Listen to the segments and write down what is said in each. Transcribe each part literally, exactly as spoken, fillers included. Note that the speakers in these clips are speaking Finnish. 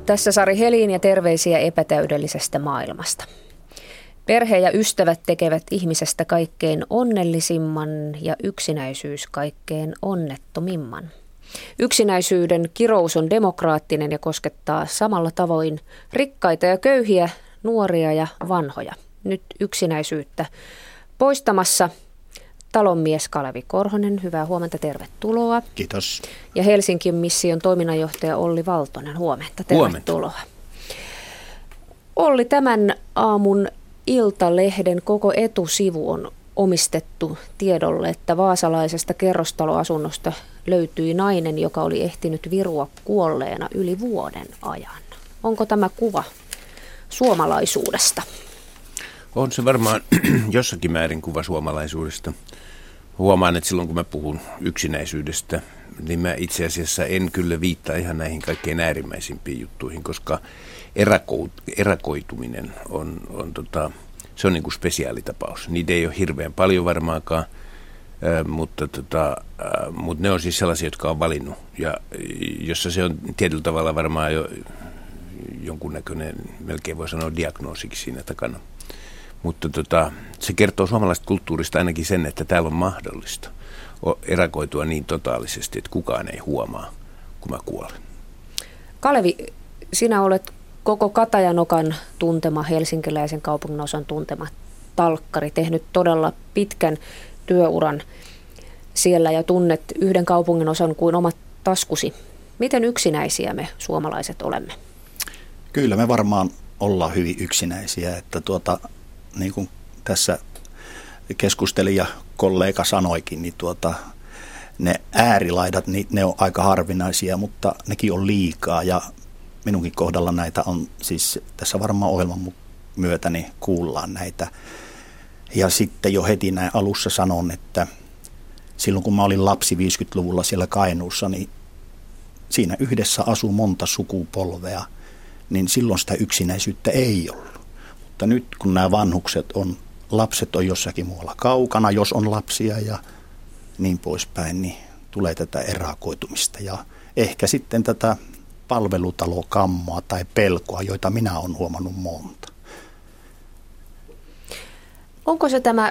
Tässä Sari Helin ja terveisiä epätäydellisestä maailmasta. Perhe ja ystävät tekevät ihmisestä kaikkein onnellisimman ja yksinäisyys kaikkein onnettomimman. Yksinäisyyden kirous on demokraattinen ja koskettaa samalla tavoin rikkaita ja köyhiä, nuoria ja vanhoja. Nyt yksinäisyyttä poistamassa talonmies Kalevi Korhonen. Hyvää huomenta, tervetuloa. Kiitos. Ja Helsingin mission toiminnanjohtaja Olli Valtonen, huomenta, tervetuloa. Huomenta. Olli, tämän aamun Iltalehden koko etusivu on omistettu tiedolle, että vaasalaisesta kerrostaloasunnosta löytyi nainen, joka oli ehtinyt virua kuolleena yli vuoden ajan. Onko tämä kuva suomalaisuudesta? On se varmaan jossakin määrin kuva suomalaisuudesta. Huomaan, että silloin kun mä puhun yksinäisyydestä, niin mä itse asiassa en kyllä viittaa ihan näihin kaikkein äärimmäisimpiin juttuihin, koska erako, erakoituminen on, on, tota, se on niin kuin spesiaalitapaus. Niitä ei ole hirveän paljon varmaankaan, äh, mutta, tota, äh, mutta ne on siis sellaisia, jotka on valinnut. Ja jossa se on tietyllä tavalla varmaan jo jonkunnäköinen, melkein voi sanoa diagnoosiksi siinä takana. Mutta tota, se kertoo suomalaisesta kulttuurista ainakin sen, että täällä on mahdollista erakoitua niin totaalisesti, että kukaan ei huomaa, kun mä kuolen. Kalevi, sinä olet koko Katajanokan tuntema, helsinkiläisen kaupunginosan tuntema talkkari, tehnyt todella pitkän työuran siellä ja tunnet yhden kaupunginosan kuin omat taskusi. Miten yksinäisiä me suomalaiset olemme? Kyllä me varmaan ollaan hyvin yksinäisiä, että tuota, niin kuin tässä keskustelija kollega sanoikin, niin tuota, ne äärilaidat, niin ne on aika harvinaisia, mutta nekin on liikaa ja minunkin kohdalla näitä on, siis tässä varmaan ohjelman myötä niin kuullaan näitä. Ja sitten jo heti näin alussa sanon, että silloin kun mä olin lapsi viisikymmentäluvulla siellä Kainuussa, niin siinä yhdessä asui monta sukupolvea, niin silloin sitä yksinäisyyttä ei ollut. Mutta nyt kun nämä vanhukset on, lapset on jossakin muualla kaukana, jos on lapsia ja niin poispäin, niin tulee tätä erakoitumista ja ehkä sitten tätä palvelutalokammoa tai pelkoa, joita minä olen huomannut monta. Onko se tämä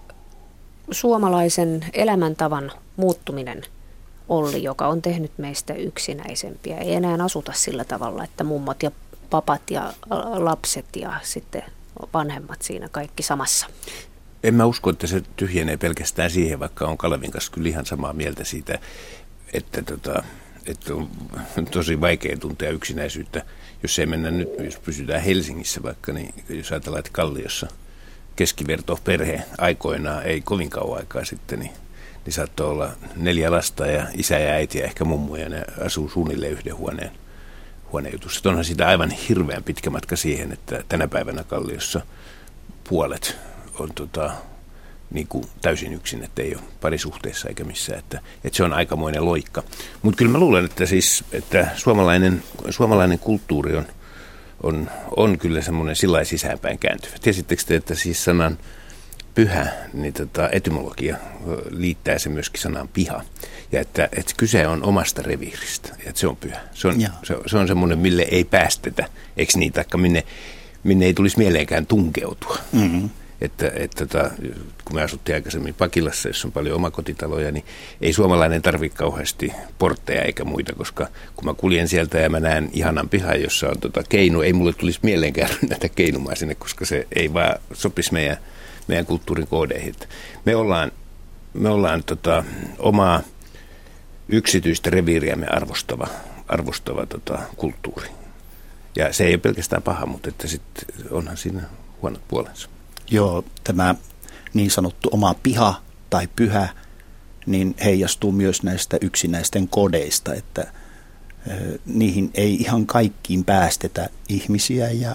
suomalaisen elämäntavan muuttuminen, Olli, joka on tehnyt meistä yksinäisempiä? Ei enää asuta sillä tavalla, että mummot ja papat ja lapset ja sitten vanhemmat siinä kaikki samassa. En mä usko, että se tyhjenee pelkästään siihen, vaikka on Kalevin kanssa kyllä ihan samaa mieltä siitä, että, tota, että on tosi vaikea tuntea yksinäisyyttä. Jos ei mennä nyt, jos pysytään Helsingissä vaikka, niin jos ajatellaan, että Kalliossa keskiverto perhe aikoinaan, ei kovin kauan aikaa sitten, niin, niin saattoi olla neljä lasta ja isä ja äiti ja ehkä mummu, ja ne asuu suunnilleen yhden huoneen. huonejutussa. Onhan siitä aivan hirveän pitkä matka siihen, että tänä päivänä Kalliossa puolet on tota, niin kuin täysin yksin, että ei ole parisuhteessa eikä missään, että, että se on aikamoinen loikka. Mutta kyllä mä luulen, että, siis, että suomalainen, suomalainen kulttuuri on, on, on kyllä semmoinen sillä sisäänpäin kääntyvä. Tiesittekö te, että siis sanan pyhä, niin tota, etymologia liittää se myöskin sanaan piha. Ja että, että kyse on omasta reviiristä, ja että se on pyhä. Se on, se, se on semmoinen, mille ei päästetä, eikö niin, taikka minne, minne ei tulisi mieleenkään tunkeutua. Mm-hmm. Että, että tota, kun me asuttiin aikaisemmin Pakilassa, jossa on paljon omakotitaloja, niin ei suomalainen tarvitse kauheasti portteja eikä muita, koska kun mä kuljen sieltä ja mä näen ihanan pihan, jossa on tota keinu, ei mulle tulisi mieleenkään rynnätä keinumaan sinne, koska se ei vaan sopisi meidän, meidän kulttuurin koodeihin. Me ollaan, me ollaan tota, omaa yksityistä reviiriämme arvostava, arvostava tota, kulttuuri. Ja se ei ole pelkästään paha, mutta että sit onhan siinä huonot puolensa. Joo, tämä niin sanottu oma piha tai pyhä, niin heijastuu myös näistä yksinäisten kodeista, että ö, niihin ei ihan kaikkiin päästetä ihmisiä ja,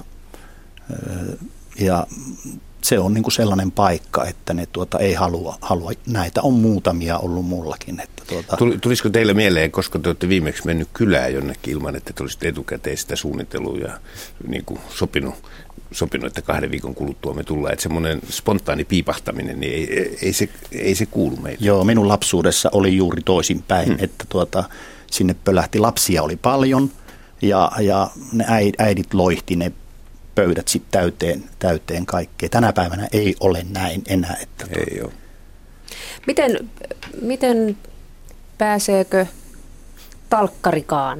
ö, ja se on niin kuin sellainen paikka, että ne tuota ei halua, halua. Näitä on muutamia ollut mullakin. Että tuota. Tulisiko teille mieleen, koska te olette viimeksi mennyt kylään jonnekin ilman, että te olisitte etukäteen sitä suunnitellut ja niin kuin sopinut, sopinut, että kahden viikon kuluttua me tullaan. Että semmoinen spontaani piipahtaminen, niin ei, ei, se, ei se kuulu meille. Joo, minun lapsuudessa oli juuri toisinpäin, hmm. että tuota, sinne pölähti lapsia oli paljon, Ja, ja ne äidit loihti ne pöydät sitten täyteen, täyteen kaikkea. Tänä päivänä ei ole näin enää. Että ei ole. Miten, miten pääseekö talkkarikaan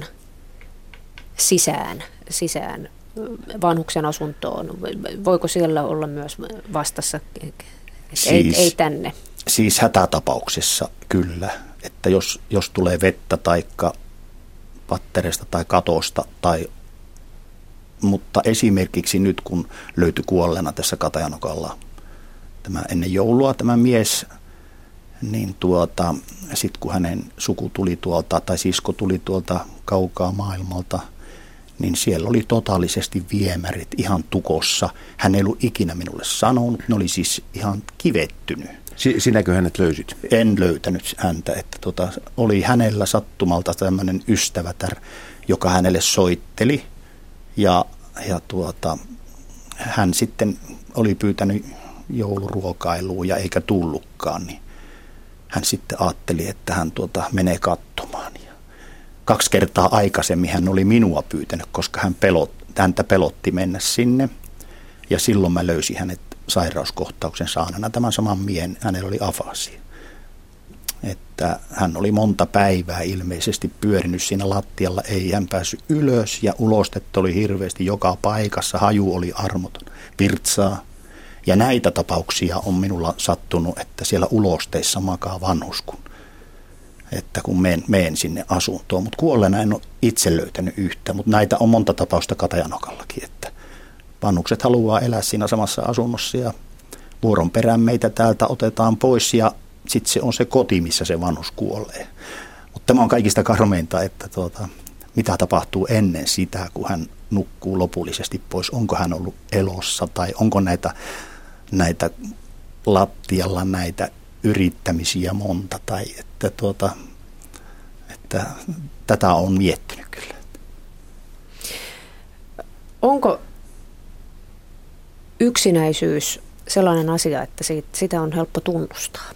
sisään, sisään vanhuksen asuntoon? Voiko siellä olla myös vastassa, siis, ei, ei tänne? Siis hätätapauksessa kyllä, että jos, jos tulee vettä tai pattereista tai katosta, tai, mutta esimerkiksi nyt kun löytyi kuolleena tässä Katajanokalla tämä ennen joulua tämä mies, niin tuota, sitten kun hänen suku tuli tuolta tai sisko tuli tuolta kaukaa maailmalta, niin siellä oli totaalisesti viemärit ihan tukossa. Hän ei ollut ikinä minulle sanonut, ne oli siis ihan kivettynyt. Si- sinäkö hänet löysit? En löytänyt häntä, että tota, oli hänellä sattumalta tämmöinen ystävätär, joka hänelle soitteli ja, ja tuota, hän sitten oli pyytänyt jouluruokailuun ja eikä tullutkaan, niin hän sitten ajatteli, että hän tuota, menee katsomaan. Ja kaksi kertaa aikaisemmin hän oli minua pyytänyt, koska hän pelot, häntä pelotti mennä sinne. Ja silloin mä löysin hänet sairauskohtauksen saanana tämän saman miehen. Hänellä oli afasia. Että hän oli monta päivää ilmeisesti pyörinyt siinä lattialla. Ei hän päässyt ylös ja ulostetta oli hirveästi joka paikassa. Haju oli armoton. Virtsaa. Ja näitä tapauksia on minulla sattunut, että siellä ulosteissa makaa vanhus, kun, että kun meen, meen sinne asuntoon. Mutta kuolleena en ole itse löytänyt yhtä, mutta näitä on monta tapausta Katajanokallakin, että vanhukset haluaa elää siinä samassa asunnossa ja vuoron perään meitä täältä otetaan pois ja sitten se on se koti, missä se vanhus kuolee. Mutta tämä on kaikista karmeinta, että tuota, mitä tapahtuu ennen sitä, kun hän nukkuu lopullisesti pois. Onko hän ollut elossa tai onko näitä näitä lattialla näitä yrittämisiä monta, tai että, tuota, että tätä on miettinyt kyllä. Onko yksinäisyys sellainen asia, että siitä, sitä on helppo tunnustaa?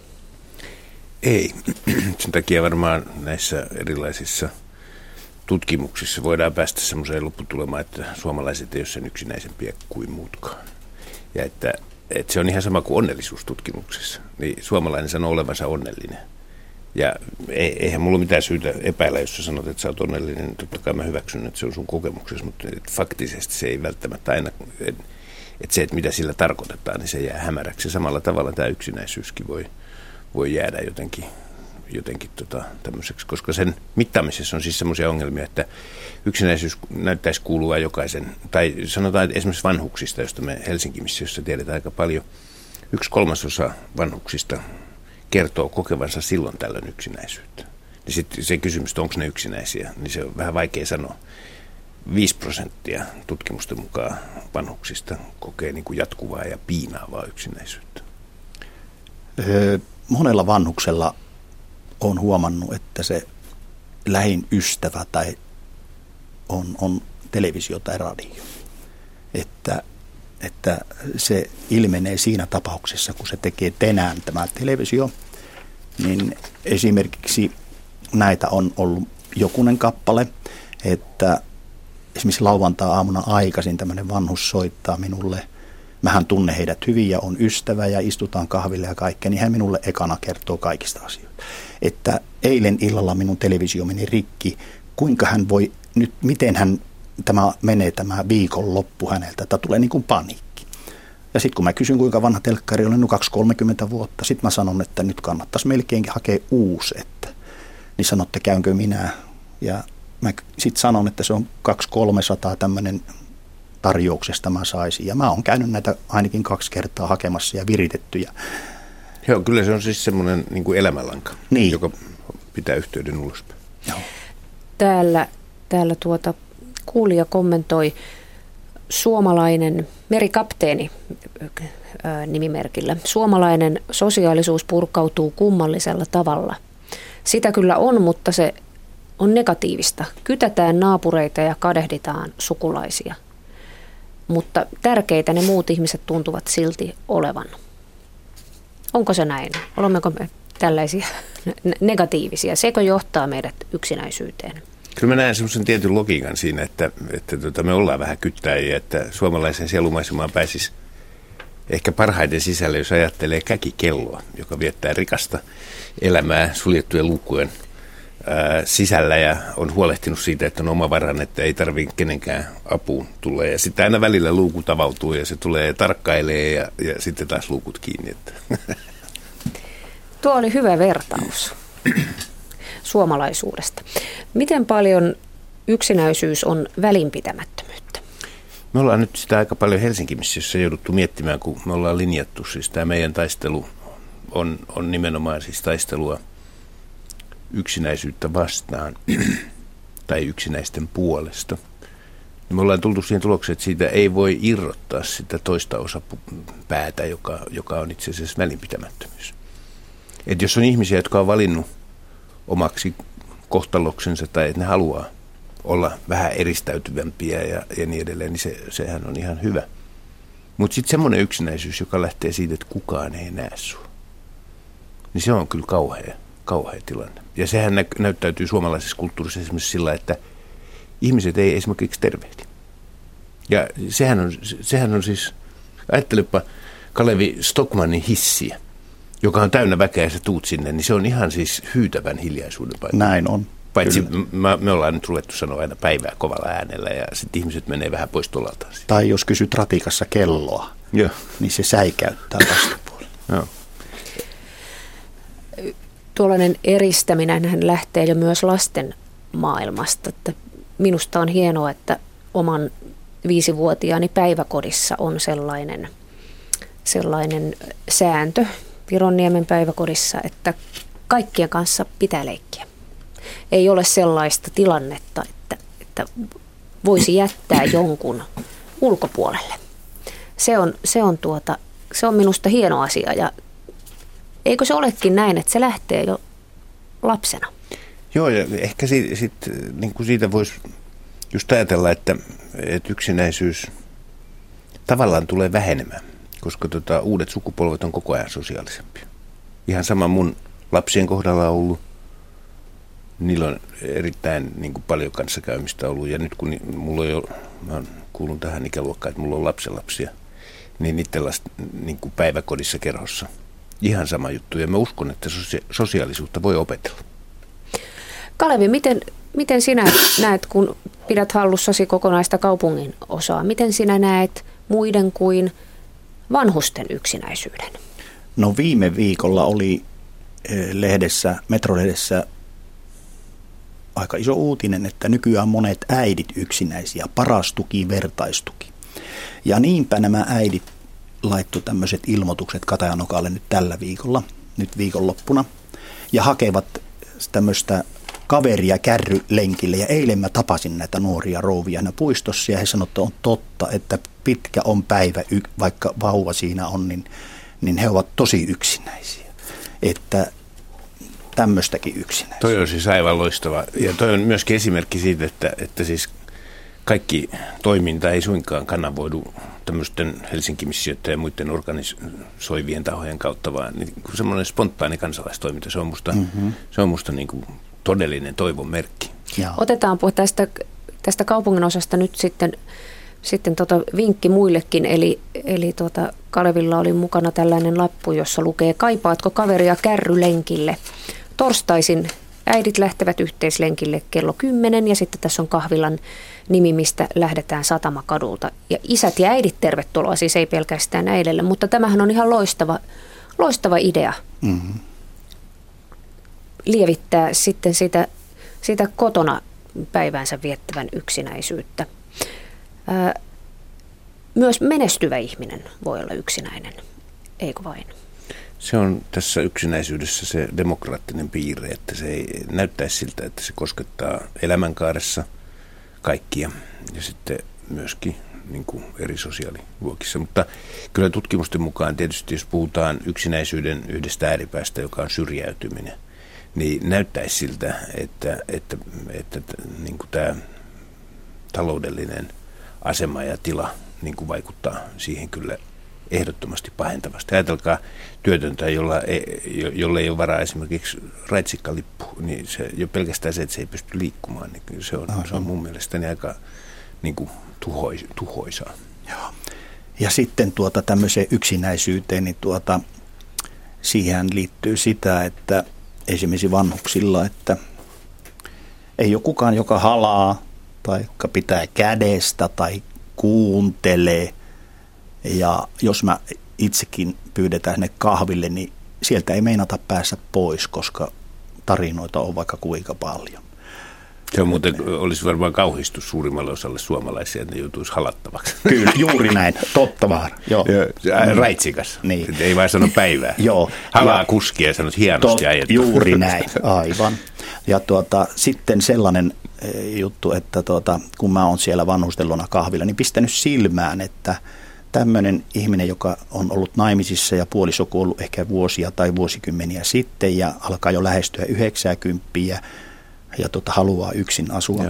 Ei. Sen takia varmaan näissä erilaisissa tutkimuksissa voidaan päästä semmoiseen lopputulemaan, että suomalaiset ei ole sen yksinäisempiä kuin muutkaan. Ja että Että se on ihan sama kuin onnellisuustutkimuksessa. Niin suomalainen sanoo olevansa onnellinen. Ja eihän mulla mitään syytä epäillä, jos sä sanot, että sä oot onnellinen. Totta kai mä hyväksyn, että se on sun kokemuksessa, mutta faktisesti se ei välttämättä aina, että se, että mitä sillä tarkoitetaan, niin se jää hämäräksi. Samalla tavalla tämä yksinäisyyskin voi, voi jäädä jotenkin, jotenkin tota, tämmöiseksi, koska sen mittaamisessa on siis semmoisia ongelmia, että yksinäisyys näyttäisi kuulua jokaisen, tai sanotaan että esimerkiksi vanhuksista, josta me Helsinki-missiossa tiedetään aika paljon, yksi kolmasosa vanhuksista kertoo kokevansa silloin tällöin yksinäisyyttä. Ja sitten se kysymys, että onko ne yksinäisiä, niin se on vähän vaikea sanoa. Viisi prosenttia tutkimusten mukaan vanhuksista kokee niin kuin jatkuvaa ja piinaavaa yksinäisyyttä. Öö, monella vanhuksella on huomannut, että se lähin ystävä tai on, on televisio tai radio. Että, että se ilmenee siinä tapauksessa, kun se tekee tänään tämä televisio, niin esimerkiksi näitä on ollut jokunen kappale, että esimerkiksi lauantai-aamuna aikaisin tämmöinen vanhus soittaa minulle. Mähän tunnen heidät hyvin ja on ystävä ja istutaan kahville ja kaikkea, niin hän minulle ekana kertoo kaikista asioista. Että eilen illalla minun televisio meni rikki, kuinka hän voi nyt, miten hän tämä menee tämä viikonloppu häneltä, että tulee niin kuin paniikki. Ja sitten kun mä kysyn, kuinka vanha telkkari on, no kaksi kolmekymmentä vuotta, sitten mä sanon, että nyt kannattaisi melkeinkin hakea uusi, että niin sanotte, käynkö minä. Ja mä sitten sanon, että se on kaksi kolmesataa tämmöinen tarjouksesta mä saisin. Ja mä oon käynyt näitä ainakin kaksi kertaa hakemassa ja viritettyjä. Joo, kyllä se on siis semmoinen niin kuin elämänlanka, niin, joka pitää yhteyden ulospäin. Joo. Täällä, täällä tuota, kuulija kommentoi suomalainen merikapteeni ää, nimimerkillä. Suomalainen sosiaalisuus purkautuu kummallisella tavalla. Sitä kyllä on, mutta se on negatiivista. Kytätään naapureita ja kadehditaan sukulaisia. Mutta tärkeitä ne muut ihmiset tuntuvat silti olevan. Onko se näin? Olemmeko me tällaisia negatiivisia? Sekö johtaa meidät yksinäisyyteen? Kyllä mä näen semmoisen tietyn logiikan siinä, että, että tota, me ollaan vähän kyttäjiä, että suomalaisen sielumaisemaan pääsisi ehkä parhaiten sisälle, jos ajattelee käkikelloa, joka viettää rikasta elämää suljettujen luukkujen ää, sisällä ja on huolehtinut siitä, että on oma varan, että ei tarvitse kenenkään apuun tulla. Ja sitten aina välillä luukut avautuu ja se tulee tarkkailee ja, ja sitten taas luukut kiinni. Että. Tuo oli hyvä vertaus suomalaisuudesta. Miten paljon yksinäisyys on välinpitämättömyyttä? Me ollaan nyt sitä aika paljon Helsinki-missiossa jouduttu miettimään, kun me ollaan linjattu. Siis tämä meidän taistelu on, on nimenomaan siis taistelua yksinäisyyttä vastaan tai yksinäisten puolesta. Ja me ollaan tultu siihen tulokseen, että siitä ei voi irrottaa sitä toista osapäätä, joka, joka on itse asiassa välinpitämättömyys. Että jos on ihmisiä, jotka on valinnut omaksi kohtaloksensa tai että ne haluaa olla vähän eristäytyvämpiä ja, ja niin edelleen, niin se, sehän on ihan hyvä. Mutta sitten semmoinen yksinäisyys, joka lähtee siitä, että kukaan ei näe sua, niin se on kyllä kauhea, kauhea tilanne. Ja sehän nä- näyttäytyy suomalaisessa kulttuurissa esimerkiksi sillä, että ihmiset ei esimerkiksi tervehdi. Ja sehän on, sehän on siis, ajattelepa Kalevi Stockmannin hissiä, joka on täynnä väkeä ja sä tuut sinne, niin se on ihan siis hyytävän hiljaisuuden paikka. Näin on. Paitsi me, me ollaan nyt ruvettu sanoa aina päivää kovalla äänellä ja sitten ihmiset menee vähän pois tuolaltaan. Tai jos kysyt ratikassa kelloa, Joo. niin se säikäyttää vastapuolella. Joo. Tuollainen eristäminen lähtee jo myös lasten maailmasta. Että minusta on hienoa, että oman viisivuotiaani päiväkodissa on sellainen, sellainen sääntö Vironniemen päiväkodissa, että kaikkien kanssa pitää leikkiä. Ei ole sellaista tilannetta, että, että voisi jättää jonkun ulkopuolelle. Se on, se, on tuota, se on minusta hieno asia ja eikö se olekin näin, että se lähtee jo lapsena? Joo, ja ehkä siitä, sit, niin kuin siitä voisi just ajatella, että, että yksinäisyys tavallaan tulee vähenemään, koska tota, uudet sukupolvet on koko ajan sosiaalisempia. Ihan sama mun lapsien kohdalla on ollut. Niillä on erittäin niin kuin paljon kanssakäymistä ollut, ja nyt kun mulla on jo, mä kuulun tähän ikäluokkaan, että mulla on lapsenlapsia, niin niiden last, niin kuin päiväkodissa kerhossa. Ihan sama juttu, ja mä uskon, että sosia- sosiaalisuutta voi opetella. Kalevi, miten, miten sinä näet, kun pidät hallussasi kokonaista kaupungin osaa, miten sinä näet muiden kuin vanhusten yksinäisyyden? No viime viikolla oli lehdessä, Metrolehdessä aika iso uutinen, että nykyään monet äidit yksinäisiä, paras tuki, vertaistuki. Ja niinpä nämä äidit laittoi tämmöiset ilmoitukset Katajanokalle nyt tällä viikolla, nyt viikonloppuna, ja hakevat tämmöistä kaveria kärrylenkille. Ja eilen mä tapasin näitä nuoria rouvia puistossa, ja he sanoivat, että on totta, että pitkä on päivä, vaikka vauva siinä on, niin, niin he ovat tosi yksinäisiä. Että tämmöistäkin yksinäistä. Toi on siis aivan loistava. Ja toi on myöskin esimerkki siitä, että, että siis kaikki toiminta ei suinkaan kanavoidu tämmöisten Helsinki-missioiden ja muiden organisoivien tahojen kautta, vaan niin semmoinen spontaani kansalaistoiminta, se on musta, mm-hmm. se on musta niin kuin todellinen toivon merkki. Ja. Otetaan tästä, tästä kaupungin osasta nyt sitten, sitten tota vinkki muillekin, eli, eli tuota Kalevilla oli mukana tällainen lappu, jossa lukee: kaipaatko kaveria kärrylenkille? Torstaisin äidit lähtevät yhteislenkille kello kymmenen ja sitten tässä on kahvilan nimi, mistä lähdetään Satamakadulta. Ja isät ja äidit tervetuloa, siis ei pelkästään äidille, mutta tämähän on ihan loistava, loistava idea. Mm-hmm. Lievittää sitten sitä, sitä kotona päivänsä viettävän yksinäisyyttä. Ää, myös menestyvä ihminen voi olla yksinäinen, eikö vain? Se on tässä yksinäisyydessä se demokraattinen piirre, että se ei näyttäisi siltä, että se koskettaa elämänkaaressa kaikkia ja sitten myöskin niin kuin eri sosiaaliluokissa. Mutta kyllä tutkimusten mukaan tietysti, jos puhutaan yksinäisyyden yhdestä ääripäästä, joka on syrjäytyminen, niin näyttäisi siltä, että, että, että, että niin kuin tämä taloudellinen asema ja tila niin kuin vaikuttaa siihen kyllä ehdottomasti pahentavasti. Ajatelkaa työtöntä, jolla ei, jolla ei ole varaa esimerkiksi raitsikkalippu, niin se, jo pelkästään se, että se ei pysty liikkumaan, niin se on, se on mun mielestäni aika niin kuin tuhois, tuhoisaa. Joo. Ja sitten tuota, tämmöiseen yksinäisyyteen, niin tuota, siihen liittyy sitä, että esimerkiksi vanhuksilla, että ei ole kukaan, joka halaa tai joka pitää kädestä tai kuuntelee. Ja jos mä itsekin pyydetään sinne kahville, niin sieltä ei meinata päästä pois, koska tarinoita on vaikka kuinka paljon. Se on muuten, olisi varmaan kauhistus suurimmalle osalle suomalaisia, että ne joutuisi halattavaksi. Kyllä, juuri näin. Totta vaan. Joo. Raitsikas. Niin. Ei vaan sano päivää. Joo. Halaa kuskia ja sanot hienosti ajettu. Juuri näin, aivan. Ja tuota, sitten sellainen juttu, että tuota, kun mä oon siellä vanhustelona kahvilla, niin pistänyt silmään, että tämmöinen ihminen, joka on ollut naimisissa ja puoliso kuollut ehkä vuosia tai vuosikymmeniä sitten ja alkaa jo lähestyä yhdeksänkymmentä ja tota, haluaa yksin asua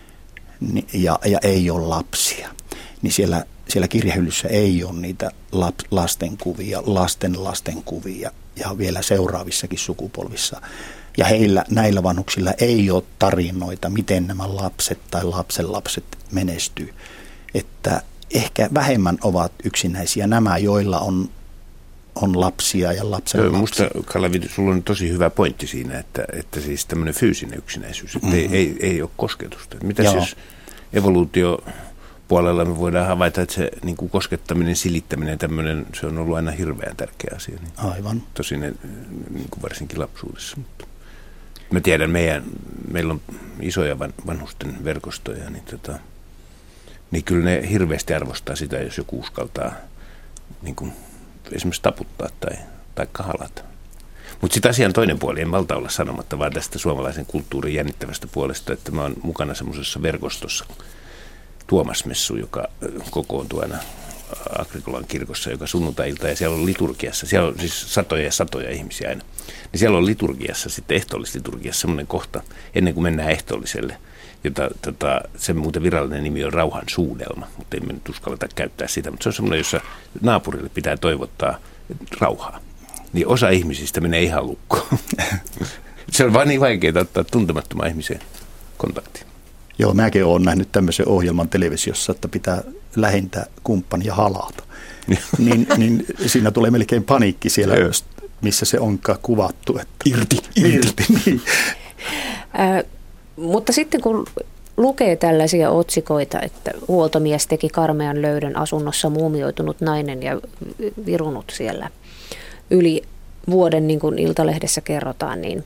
ni, ja, ja ei ole lapsia, niin siellä, siellä kirjahyllyssä ei ole niitä lap, lastenkuvia, lasten lastenkuvia ja vielä seuraavissakin sukupolvissa. Ja heillä, näillä vanhuksilla ei ole tarinoita, miten nämä lapset tai lapsenlapset menestyy. Että ehkä vähemmän ovat yksinäisiä nämä, joilla on, on lapsia ja lapsenlapsia. Minusta, Kalevi, sulla on tosi hyvä pointti siinä, että, että siis tämmöinen fyysinen yksinäisyys, että mm-hmm. ei, ei, ei ole kosketusta. Mitäs Joo. jos evoluutiopuolella me voidaan havaita, että se niin kuin koskettaminen, silittäminen, tämmöinen, se on ollut aina hirveän tärkeä asia. Niin Aivan. Tosin niin kuin varsinkin lapsuudessa. Mä tiedän, meidän, meillä on isoja van, vanhusten verkostoja, niin, tota, niin kyllä ne hirveästi arvostaa sitä, jos joku uskaltaa niin kuin, esimerkiksi taputtaa tai, tai halata. Mutta sitten asian toinen puoli, en malta olla sanomatta, vaan tästä suomalaisen kulttuurin jännittävästä puolesta, että mä oon mukana semmoisessa verkostossa, Tuomasmessu, joka kokoontuu aina Agrikolan kirkossa, joka sunnuntai-ilta, ja siellä on liturgiassa, siellä on siis satoja ja satoja ihmisiä aina, niin siellä on liturgiassa, sitten ehtoollisliturgiassa semmoinen kohta, ennen kuin mennään ehtoolliselle, jota tota, sen muuten virallinen nimi on rauhan suudelma, mutta ei me nyt uskalleta käyttää sitä, mutta se on semmoinen, jossa naapurille pitää toivottaa rauhaa. Niin osa ihmisistä menee ihan lukkoon. Se on vaan niin vaikeaa ottaa tuntemattoman ihmiseen kontaktiin. Joo, mäkin olen nähnyt tämmöisen ohjelman televisiossa, että pitää lähentää kumppania halata. niin, niin siinä tulee melkein paniikki siellä, missä se onkaan kuvattu. Että irti, irti. Niin. Äh, mutta sitten kun lukee tällaisia otsikoita, että huoltomies teki karmean löydön asunnossa muumioitunut nainen ja virunut siellä yli vuoden, niin kuin Iltalehdessä kerrotaan, niin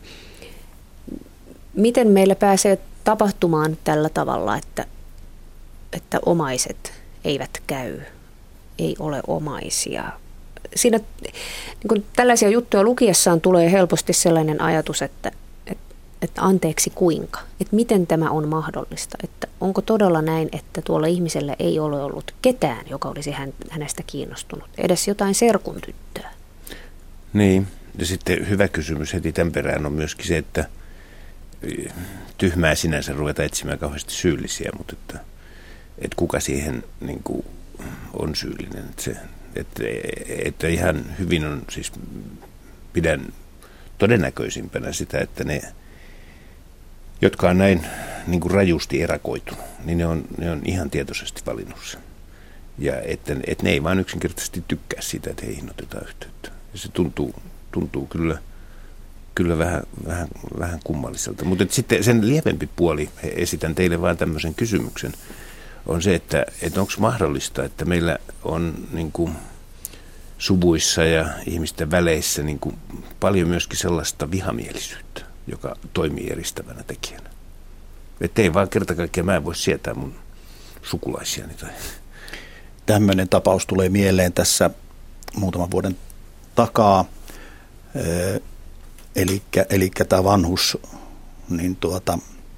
miten meillä pääsee tapahtumaan tällä tavalla, että, että omaiset eivät käy, ei ole omaisia. Siinä niin kuin tällaisia juttuja lukiessaan tulee helposti sellainen ajatus, että, että, että anteeksi kuinka, että miten tämä on mahdollista, että onko todella näin, että tuolla ihmisellä ei ole ollut ketään, joka olisi hän, hänestä kiinnostunut, edes jotain serkun tyttöä. Niin, ja sitten hyvä kysymys heti tämän perään on myöskin se, että tyhmää sinänsä ruveta etsimään kauheasti syyllisiä, mutta että, että kuka siihen niin kuin on syyllinen. Että, se, että, että ihan hyvin on, siis pidän todennäköisimpänä sitä, että ne, jotka on näin niin kuin rajusti erakoitunut, niin ne on, ne on ihan tietoisesti valinnut sen. Ja että, että ne ei vaan yksinkertaisesti tykkää sitä, että heihin otetaan yhteyttä. Ja se tuntuu, tuntuu kyllä... Kyllä vähän, vähän, vähän kummalliselta. Mutta sitten sen lievempi puoli, esitän teille vain tämmöisen kysymyksen, on se, että, että onko mahdollista, että meillä on niin kuin suvuissa ja ihmisten väleissä niin kuin paljon myöskin sellaista vihamielisyyttä, joka toimii eristävänä tekijänä. Että ei vaan kerta kaikkiaan, mä en voi sietää mun sukulaisiani. Tai. Tämmöinen tapaus tulee mieleen tässä muutaman vuoden takaa. Eli, eli tämä vanhus niin tuota,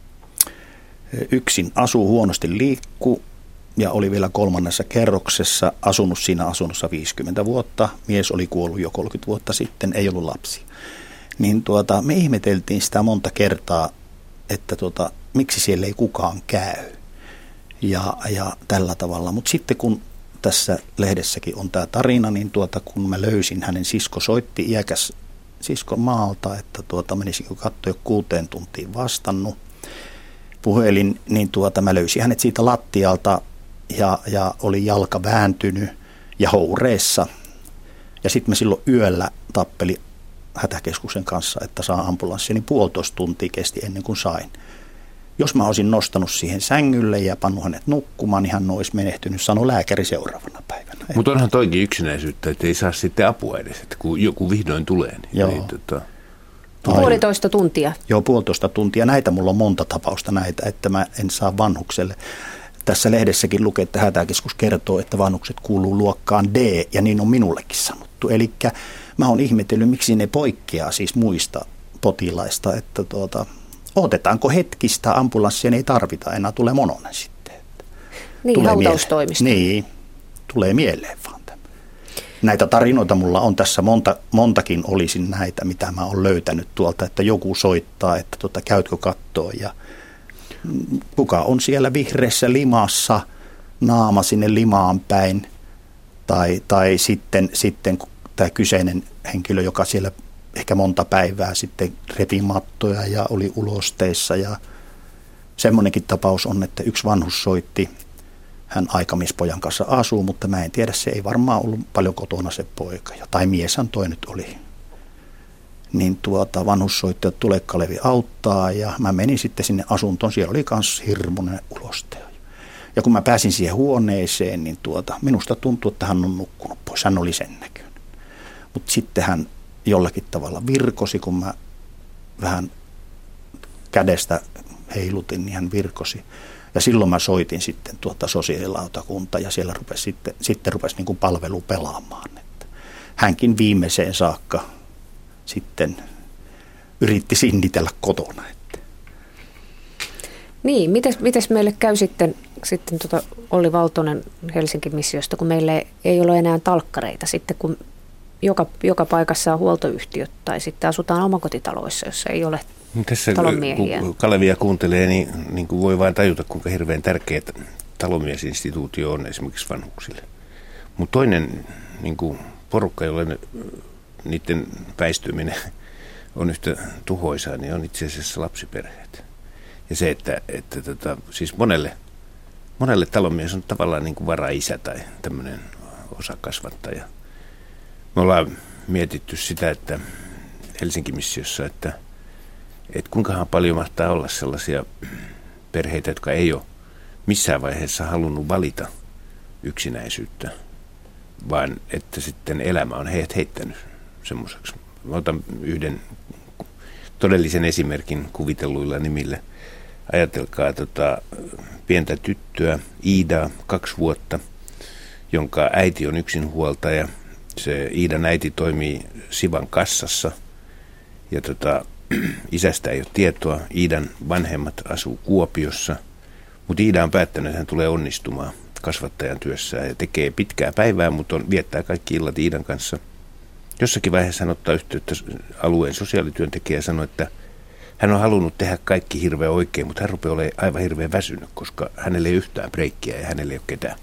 yksin asuu, huonosti liikkuu ja oli vielä kolmannessa kerroksessa, asunut siinä asunnossa viisikymmentä vuotta. Mies oli kuollut jo kolmekymmentä vuotta sitten, ei ollut lapsia. Niin tuota, me ihmeteltiin sitä monta kertaa, että tuota, miksi siellä ei kukaan käy ja, ja tällä tavalla. Mutta sitten kun tässä lehdessäkin on tämä tarina, niin tuota, kun mä löysin hänen, sisko soitti iäkäs sisko maalta, että tuota, menisikö katsoa jo kuuteen tuntiin vastannut puhelin, niin tuota, mä löysin hänet siitä lattialta ja, ja oli jalka vääntynyt ja houreessa. Ja sitten mä silloin yöllä tappeli hätäkeskuksen kanssa, että saa ambulanssia, niin puolitoista tuntia kesti ennen kuin sain. Jos mä olisin nostanut siihen sängylle ja pannut hänet nukkumaan, niin hän olisi menehtynyt, sanoi lääkäri seuraavana päivänä. Mutta onhan toikin yksinäisyyttä, että ei saa sitten apua edes, että kun joku vihdoin tulee. Niin, Joo. niin tota... Puolitoista tuntia. Joo, puolitoista tuntia. Näitä mulla on monta tapausta näitä, että mä en saa vanhukselle. Tässä lehdessäkin lukee, että hätäkeskus kertoo, että vanhukset kuuluu luokkaan D, ja niin on minullekin sanottu. Eli mä oon ihmetellyt, miksi ne poikkeaa siis muista potilaista, että tuota, otetaanko hetkistä ambulanssia, ei tarvita enää, tulee mononen sitten. Niin, hautaustoimista. Niin, tulee mieleen vaan tämä. Näitä tarinoita mulla on tässä monta, montakin olisin näitä, mitä mä oon löytänyt tuolta, että joku soittaa, että tuota, käytkö kattoo ja kuka on siellä vihreässä limassa, naama sinne limaan päin, tai, tai sitten, sitten tämä kyseinen henkilö, joka siellä ehkä monta päivää sitten repi mattoja ja oli ulosteissa. Ja semmoinenkin tapaus on, että yksi vanhus soitti, hän aikamiespojan kanssa asuu, mutta mä en tiedä, se ei varmaan ollut paljon kotona se poika. Tai mieshän toi nyt oli. Niin tuota, vanhus soitti, että tule Kalevi auttaa, ja mä menin sitten sinne asuntoon, siellä oli myös hirmuinen ulosteja. Ja kun mä pääsin siihen huoneeseen, niin tuota, minusta tuntui, että hän on nukkunut pois, hän oli sen näköinen. Mutta sitten hän jollakin tavalla virkosi, kun mä vähän kädestä heilutin, niin hän virkosi. Ja silloin mä soitin sitten tuota sosiaalilautakunta, ja siellä rupesi sitten, sitten rupesi niin kuin palvelu pelaamaan. Että hänkin viimeiseen saakka sitten yritti sinnitellä kotona. Että. Niin, mites, mites meille käy sitten, sitten tota Olli Valtonen Helsinki-missiosta, kun meille ei ole enää talkkareita sitten, kun joka, joka paikassa on huoltoyhtiöt tai sitten asutaan omakotitaloissa, jossa ei ole tässä talonmiehiä. Kun Kalevia kuuntelee, niin, niin kuin voi vain tajuta, kuinka hirveän tärkeä talonmiesinstituutio on esimerkiksi vanhuksille. Mutta toinen niin kuin porukka, jolle niiden väistyminen on yhtä tuhoisaa, niin on itse asiassa lapsiperheet. Ja se, että, että tota, siis monelle, monelle talonmies on tavallaan niin kuin varaisä tai tämmöinen osakasvattaja. Me ollaan mietitty sitä, että Helsinki-missiossa, että, että kuinkahan paljon mahtaa olla sellaisia perheitä, jotka ei ole missään vaiheessa halunnut valita yksinäisyyttä, vaan että sitten elämä on heidät heittänyt semmoiseksi. Mä otan yhden todellisen esimerkin kuvitelluilla nimillä. Ajatelkaa tota, pientä tyttöä, Iidaa, kaksi vuotta, jonka äiti on yksinhuoltaja. Se Iidan äiti toimii Sivan kassassa ja tota, isästä ei ole tietoa. Iidan vanhemmat asuu Kuopiossa, mutta Iida on päättänyt, että hän tulee onnistumaan kasvattajan työssään ja tekee pitkää päivää, mutta on, viettää kaikki illat Iidan kanssa. Jossakin vaiheessa hän ottaa yhteyttä alueen sosiaalityöntekijä ja sanoi, että hän on halunnut tehdä kaikki hirveän oikein, mutta hän rupeaa olemaan aivan hirveän väsynyt, koska hänelle ei yhtään breikkiä ja hänelle ei ole ketään.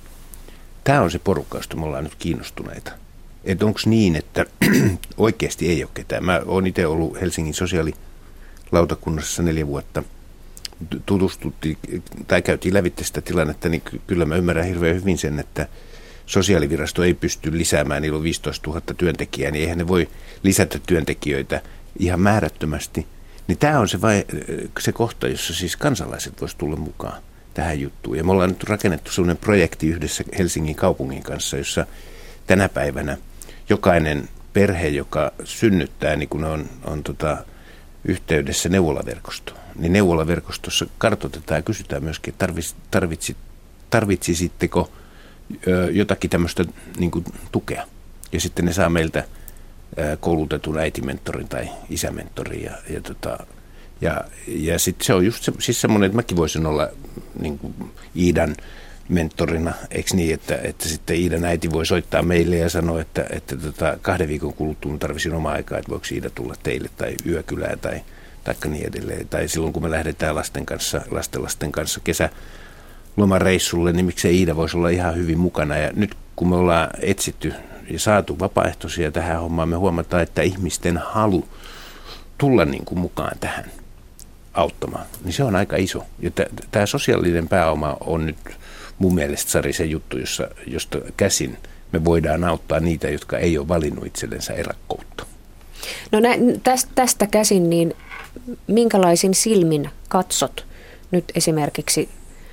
Tämä on se porukka, josta me ollaan nyt kiinnostuneita. Että onko niin, että oikeasti ei ole ketään. Mä oon itse ollut Helsingin sosiaalilautakunnassa neljä vuotta. Tutustuttiin tai käytiin lävitse sitä tilannetta, niin kyllä mä ymmärrän hirveän hyvin sen, että sosiaalivirasto ei pysty lisäämään, niillä on viisitoistatuhatta työntekijää, niin eihän ne voi lisätä työntekijöitä ihan määrättömästi. Niin tämä on se, vai, se kohta, jossa siis kansalaiset voisivat tulla mukaan tähän juttuun. Ja me ollaan nyt rakennettu sellainen projekti yhdessä Helsingin kaupungin kanssa, jossa tänä päivänä jokainen perhe, joka synnyttää, niin kun on, on tota, yhteydessä neuvolaverkostoon, niin neuvolaverkostossa kartoitetaan ja kysytään myöskin, että tarvitsi, tarvitsi, tarvitsisitteko ö, jotakin tämmöistä niin kuin tukea. Ja sitten ne saa meiltä ö, koulutetun äitimentorin tai isämentorin. Ja, ja, tota, ja, ja sitten se on just se, siis semmoinen, että mäkin voisin olla niin kuin Iidan mentorina, eikö niin, että, että sitten Iidan äiti voi soittaa meille ja sanoa, että, että tota, kahden viikon kuluttua tarvitsin omaa aikaa, että voiko Iida tulla teille tai yökylään tai taikka niin edelleen. Tai silloin, kun me lähdetään lasten kanssa, lasten lasten kanssa kesä lomareissulle, niin miksei Iida voisi olla ihan hyvin mukana. Ja nyt kun me ollaan etsitty ja saatu vapaaehtoisia tähän hommaan, me huomataan, että ihmisten halu tulla niin kuin mukaan tähän auttamaan, niin se on aika iso. Ja tämä sosiaalinen pääoma on nyt mun mielestä, Sari, se juttu, jossa, josta käsin me voidaan auttaa niitä, jotka ei ole valinnut itsellensä erakkoutta. No näin, tästä, tästä käsin, niin minkälaisin silmin katsot nyt esimerkiksi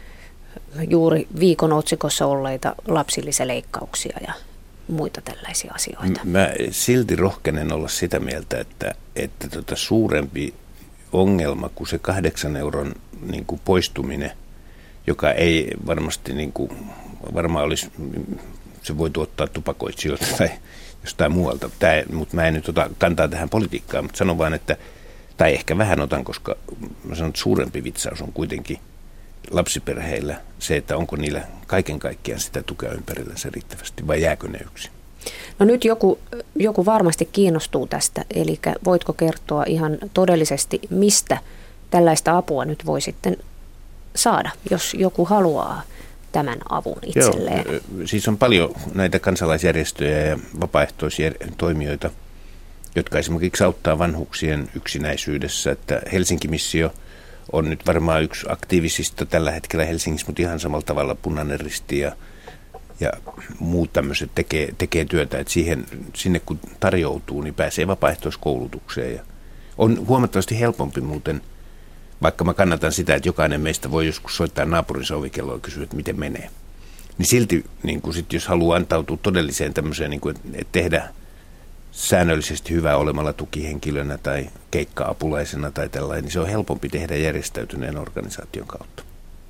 juuri viikon otsikossa olleita lapsilisäleikkauksia ja muita tällaisia asioita? Mä silti rohkenen olla sitä mieltä, että, että tota suurempi ongelma kuin se kahdeksan euron niin kuin poistuminen, joka ei varmasti niin kuin, varmaan olisi, se voi tuottaa tupakoitsijoilta tai jostain muualta, Tämä, mutta mä en nyt ota kantaa tähän politiikkaan, mutta sanon vaan, että, tai ehkä vähän otan, koska mä sanon, että suurempi vitsaus on kuitenkin lapsiperheillä se, että onko niillä kaiken kaikkiaan sitä tukea ympärillänsä riittävästi vai jääkö ne yksin? No nyt joku, joku varmasti kiinnostuu tästä, eli voitko kertoa ihan todellisesti, mistä tällaista apua nyt voi sitten saada, jos joku haluaa tämän avun itselleen? Joo, siis on paljon näitä kansalaisjärjestöjä ja vapaaehtoisia toimijoita, jotka esimerkiksi auttaa vanhuksien yksinäisyydessä, että Helsinki-missio on nyt varmaan yksi aktiivisista tällä hetkellä Helsingissä, mutta ihan samalla tavalla Punainen Risti ja, ja muut tämmöiset tekee, tekee työtä, että siihen, sinne kun tarjoutuu, niin pääsee vapaaehtoiskoulutukseen. Ja on huomattavasti helpompi muuten, vaikka mä kannatan sitä, että jokainen meistä voi joskus soittaa naapurinsa ovikelloa ja kysyä, että miten menee. Niin silti, niin kun sit, jos haluaa antautua todelliseen tämmöiseen, niin kun, että tehdä säännöllisesti hyvää olemalla tukihenkilönä tai keikka-apulaisena tai tällainen, niin se on helpompi tehdä järjestäytyneen organisaation kautta.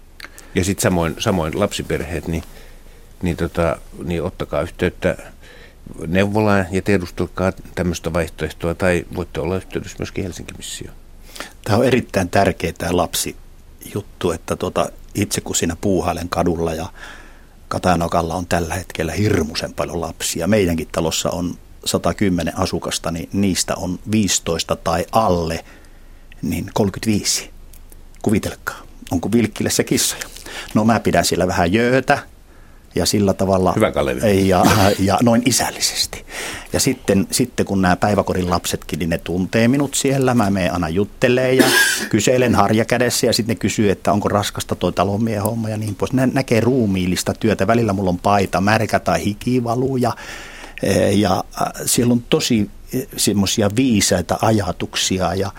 Ja sitten samoin, samoin lapsiperheet, niin, niin, tota, niin ottakaa yhteyttä neuvolaan ja tiedustelkaa tämmöistä vaihtoehtoa, tai voitte olla yhteydessä myöskin Helsinki-missioon. Tämä on erittäin tärkeä tämä lapsijuttu, että tuota, itse kun siinä puuhailen kadulla ja Katajanokaalla on tällä hetkellä hirmuisen paljon lapsia. Meidänkin talossa on sata kymmenen asukasta, niin niistä on viisitoista tai alle, niin kolmekymmentäviisi. Kuvitelkaa, onko Vilkkilässä kissoja? No mä pidän siellä vähän jöötä ja sillä tavalla hyvä Kalevi. Ja, ja noin isällisesti. Ja sitten, sitten kun nämä päiväkodin lapsetkin, niin ne tuntee minut siellä, mä menen aina juttelee ja kyselen harjakädessä ja sitten ne kysyy, että onko raskasta toi talonmiehen homma ja niin pois. Ne näkee ruumiillista työtä, välillä mulla on paita, märkä tai hikivalu ja Ja siellä on tosi semmoisia viisaita ajatuksia ja,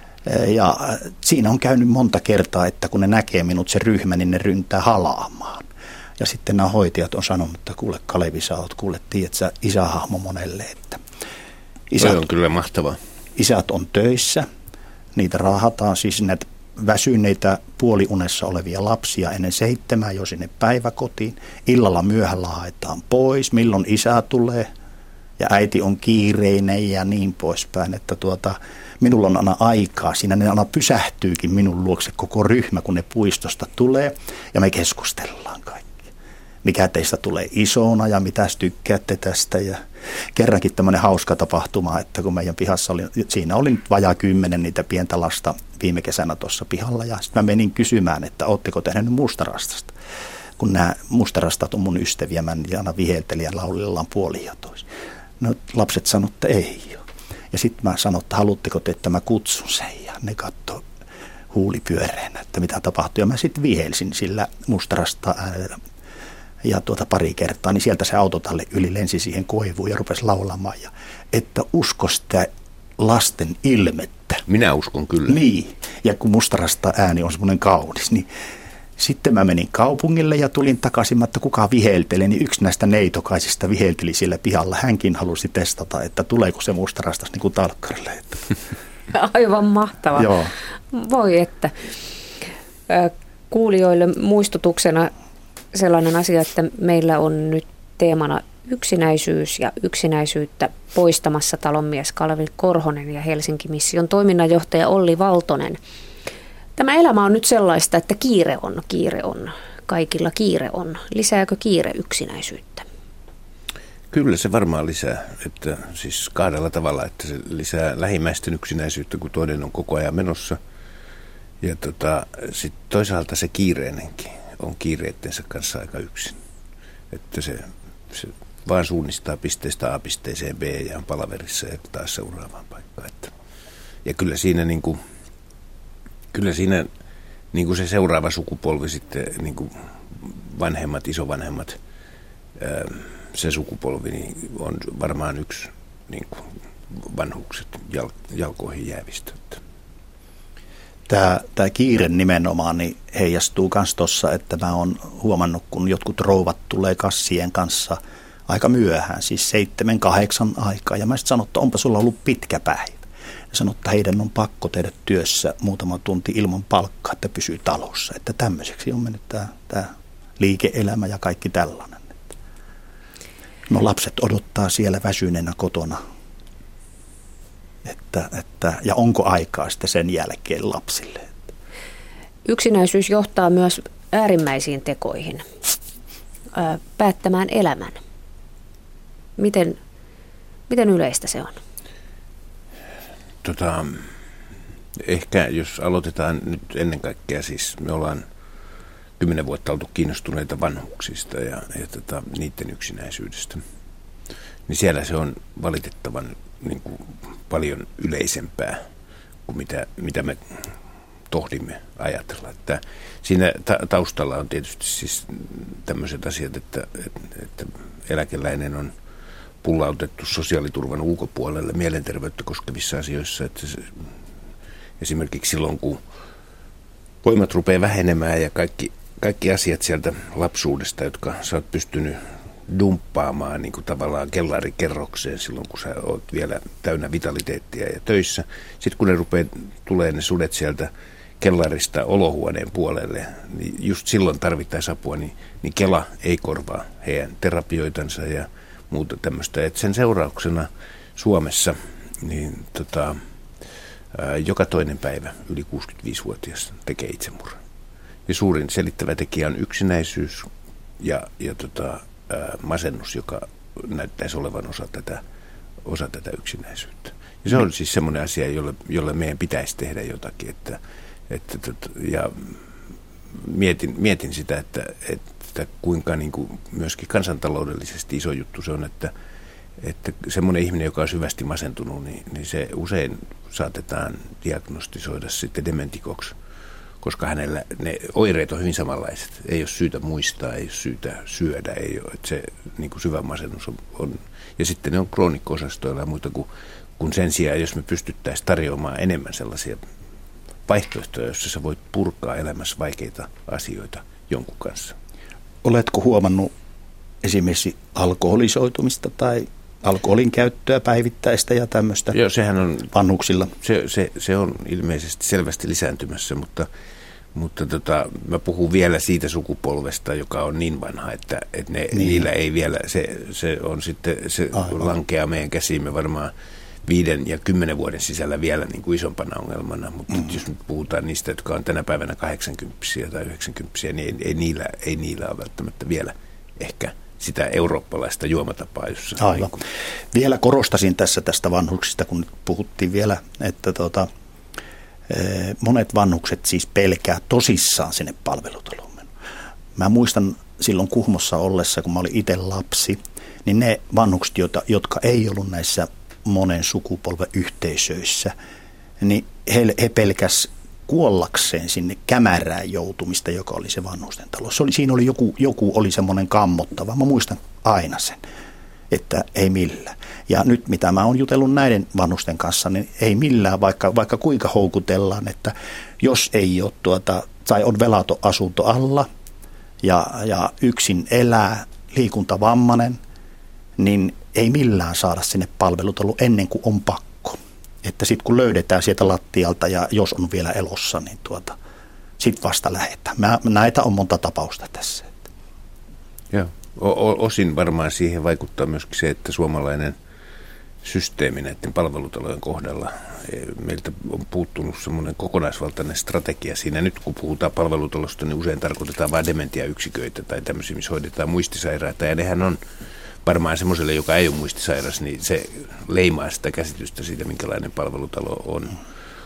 ja siinä on käynyt monta kertaa, että kun ne näkee minut se ryhmä, niin ne ryntää halaamaan. Ja sitten nämä hoitajat on sanonut, että kuule Kalevi, sä oot, kuule tiedät sä isähahmo monelle. Että isät, on kyllä mahtavaa. Isät on töissä, niitä raahataan siis näitä väsyneitä puoliunessa olevia lapsia ennen seitsemää jo sinne päiväkotiin. Illalla myöhällä haetaan pois, milloin isä tulee ja äiti on kiireinen ja niin poispäin. Että tuota, minulla on aina aikaa, siinä ne aina pysähtyykin minun luokse koko ryhmä, kun ne puistosta tulee ja me keskustellaan kaikki. Mikä teistä tulee isona ja mitä tykkäätte tästä ja kerrankin tämmöinen hauska tapahtuma, että kun meidän pihassa oli, siinä oli nyt vajaa kymmenen niitä pientä lasta viime kesänä tuossa pihalla ja sitten mä menin kysymään, että ootteko tehneet mustarastasta, kun nämä mustarastat on mun ystäviä, mä aina viheltelin ja laulillaan puolin ja toisin. No lapset sanoivat, että ei ole. Ja sitten mä sanoin, että haluatteko te, että mä kutsun sen ja ne katsoi huuli pyöreänä, että mitä tapahtui ja mä sitten vihelsin sillä mustarasta äänellä. Ja tuota pari kertaa, niin sieltä se autotalle yli lensi siihen koivuun ja rupesi laulamaan. Ja, että usko sitä lasten ilmettä. Minä uskon kyllä. Niin, ja kun mustarasta ääni on semmoinen kaunis, niin sitten mä menin kaupungille ja tulin takaisin, että kuka vihelteli, niin yksi näistä neitokaisista vihelteli siellä pihalla. Hänkin halusi testata, että tuleeko se mustarastas niin kuin talkkarille. Aivan mahtavaa. Joo. Voi että. Kuulijoille muistutuksena sellainen asia, että meillä on nyt teemana yksinäisyys ja yksinäisyyttä poistamassa talonmies Kalevi Korhonen ja Helsinki-mission toiminnanjohtaja Olli Valtonen. Tämä elämä on nyt sellaista, että kiire on, kiire on, kaikilla kiire on. Lisääkö kiire yksinäisyyttä? Kyllä se varmaan lisää, että siis kahdella tavalla, että se lisää lähimmäisten yksinäisyyttä, kun toinen on koko ajan menossa. Ja tota, sitten toisaalta se kiireinenkin on kiireittensä kanssa aika yksin. Että se, se vaan suunnistaa pisteestä A pisteeseen B ja on palaverissa ja taas seuraavaan paikkaan. Että, ja kyllä siinä, niin kuin, kyllä siinä niin kuin se seuraava sukupolvi sitten, niin kuin vanhemmat, isovanhemmat, ää, se sukupolvi niin on varmaan yksi niin kuin vanhukset jal, jalkoihin jäävistä. Tämä, tämä kiire nimenomaan niin heijastuu myös tuossa, että mä oon huomannut, kun jotkut rouvat tulee kassien kanssa aika myöhään, siis seitsemän, kahdeksan aikaa. Ja mä sitten sanon, että onpa sulla ollut pitkä päivä. Ja sanon, että heidän on pakko tehdä työssä muutama tunti ilman palkkaa, että pysyy talossa. Että tämmöiseksi on mennyt tämä, tämä liike-elämä ja kaikki tällainen. No lapset odottaa siellä väsyneenä kotona. Että, että, ja onko aikaa sitten sen jälkeen lapsille? Yksinäisyys johtaa myös äärimmäisiin tekoihin, ää, päättämään elämän. Miten, miten yleistä se on? Tota, ehkä jos aloitetaan nyt ennen kaikkea, siis me ollaan kymmenen vuotta oltu kiinnostuneita vanhuksista ja, ja tota, niiden yksinäisyydestä, niin siellä se on valitettavan niin kuin paljon yleisempää kuin mitä, mitä me tohdimme ajatella. Että siinä ta- taustalla on tietysti siis tämmöiset asiat, että, että, että eläkeläinen on pullautettu sosiaaliturvan ulkopuolelle mielenterveyttä koskevissa asioissa. Että se, esimerkiksi silloin, kun voimat rupeaa vähenemään ja kaikki, kaikki asiat sieltä lapsuudesta, jotka sä oot pystynyt dumppaamaan niin kuin tavallaan kellarikerrokseen silloin, kun sä oot vielä täynnä vitaliteettia ja töissä. Sitten kun ne rupeaa tulee ne sudet sieltä kellarista olohuoneen puolelle, niin just silloin tarvittaisiin apua, niin, niin Kela ei korvaa heidän terapioitansa ja muuta tämmöistä. Et sen seurauksena Suomessa niin tota, ää, joka toinen päivä yli kuusikymmentäviisivuotias tekee itsemurhan. Ja suurin selittävä tekijä on yksinäisyys ja, ja tota, masennus, joka näyttäisi olevan osa tätä, osa tätä yksinäisyyttä. Ja se on siis semmoinen asia, jolle, jolle meidän pitäisi tehdä jotakin. Että, että, ja mietin, mietin sitä, että, että kuinka niin kuin myöskin kansantaloudellisesti iso juttu se on, että, että semmoinen ihminen, joka on syvästi masentunut, niin, niin se usein saatetaan diagnostisoida sitten dementikoksi, koska hänellä ne oireet on hyvin samanlaiset. Ei ole syytä muistaa, ei ole syytä syödä, ei ole, että se niin kuin syvä masennus on, on. Ja sitten ne on kroonikko-osastoilla ja muuta kuin, kuin sen sijaan, jos me pystyttäisiin tarjoamaan enemmän sellaisia vaihtoehtoja, joissa sä voit purkaa elämässä vaikeita asioita jonkun kanssa. Oletko huomannut esimerkiksi alkoholisoitumista tai alkoholin käyttöä päivittäistä ja tämmöistä Joo, sehän on, vanhuksilla? Se, se, se on ilmeisesti selvästi lisääntymässä, mutta, mutta tota, mä puhun vielä siitä sukupolvesta, joka on niin vanha, että, että ne, niin. niillä ei vielä, se, se on sitten, se Aivan. lankeaa meidän käsiimme varmaan viiden ja kymmenen vuoden sisällä vielä niin kuin isompana ongelmana, mutta mm. jos nyt puhutaan niistä, jotka on tänä päivänä kahdeksankymppisiä tai yhdeksänkymppisiä, niin ei, ei, niillä, ei niillä ole välttämättä vielä ehkä sitä eurooppalaista juomatapaa, jossa... Aivan. Niin vielä korostasin tässä tästä vanhuksista, kun nyt puhuttiin vielä, että tota, monet vanhukset siis pelkää tosissaan sinne palvelutaloon. Mä muistan silloin Kuhmossa ollessa, kun mä olin itse lapsi, niin ne vanhukset, jotka ei ollut näissä monen sukupolven yhteisöissä, niin he, he pelkäs kuollakseen sinne kämärään joutumista, joka oli se vanhusten talo. Se oli, siinä oli joku, joku oli semmoinen kammottava. Mä muistan aina sen, että ei millään. Ja nyt mitä mä oon jutellut näiden vanhusten kanssa, niin ei millään, vaikka, vaikka kuinka houkutellaan, että jos ei ole tuota, tai on velaton asunto alla ja, ja yksin elää, liikuntavammainen, niin ei millään saada sinne palvelutaloon ennen kuin on pakko. Että sitten kun löydetään sieltä lattialta ja jos on vielä elossa, niin tuota, sitten vasta lähdetään. Mä, näitä on monta tapausta tässä. Joo. O- osin varmaan siihen vaikuttaa myöskin se, että suomalainen systeemi näiden palvelutalojen kohdalla, meiltä on puuttunut semmoinen kokonaisvaltainen strategia siinä. Nyt kun puhutaan palvelutalosta, niin usein tarkoitetaan vain dementiayksiköitä tai tämmöisiä, missä hoidetaan muistisairaita. Ja nehän on varmaan semmoiselle, joka ei ole muistisairas, niin se leimaa sitä käsitystä siitä, minkälainen palvelutalo on.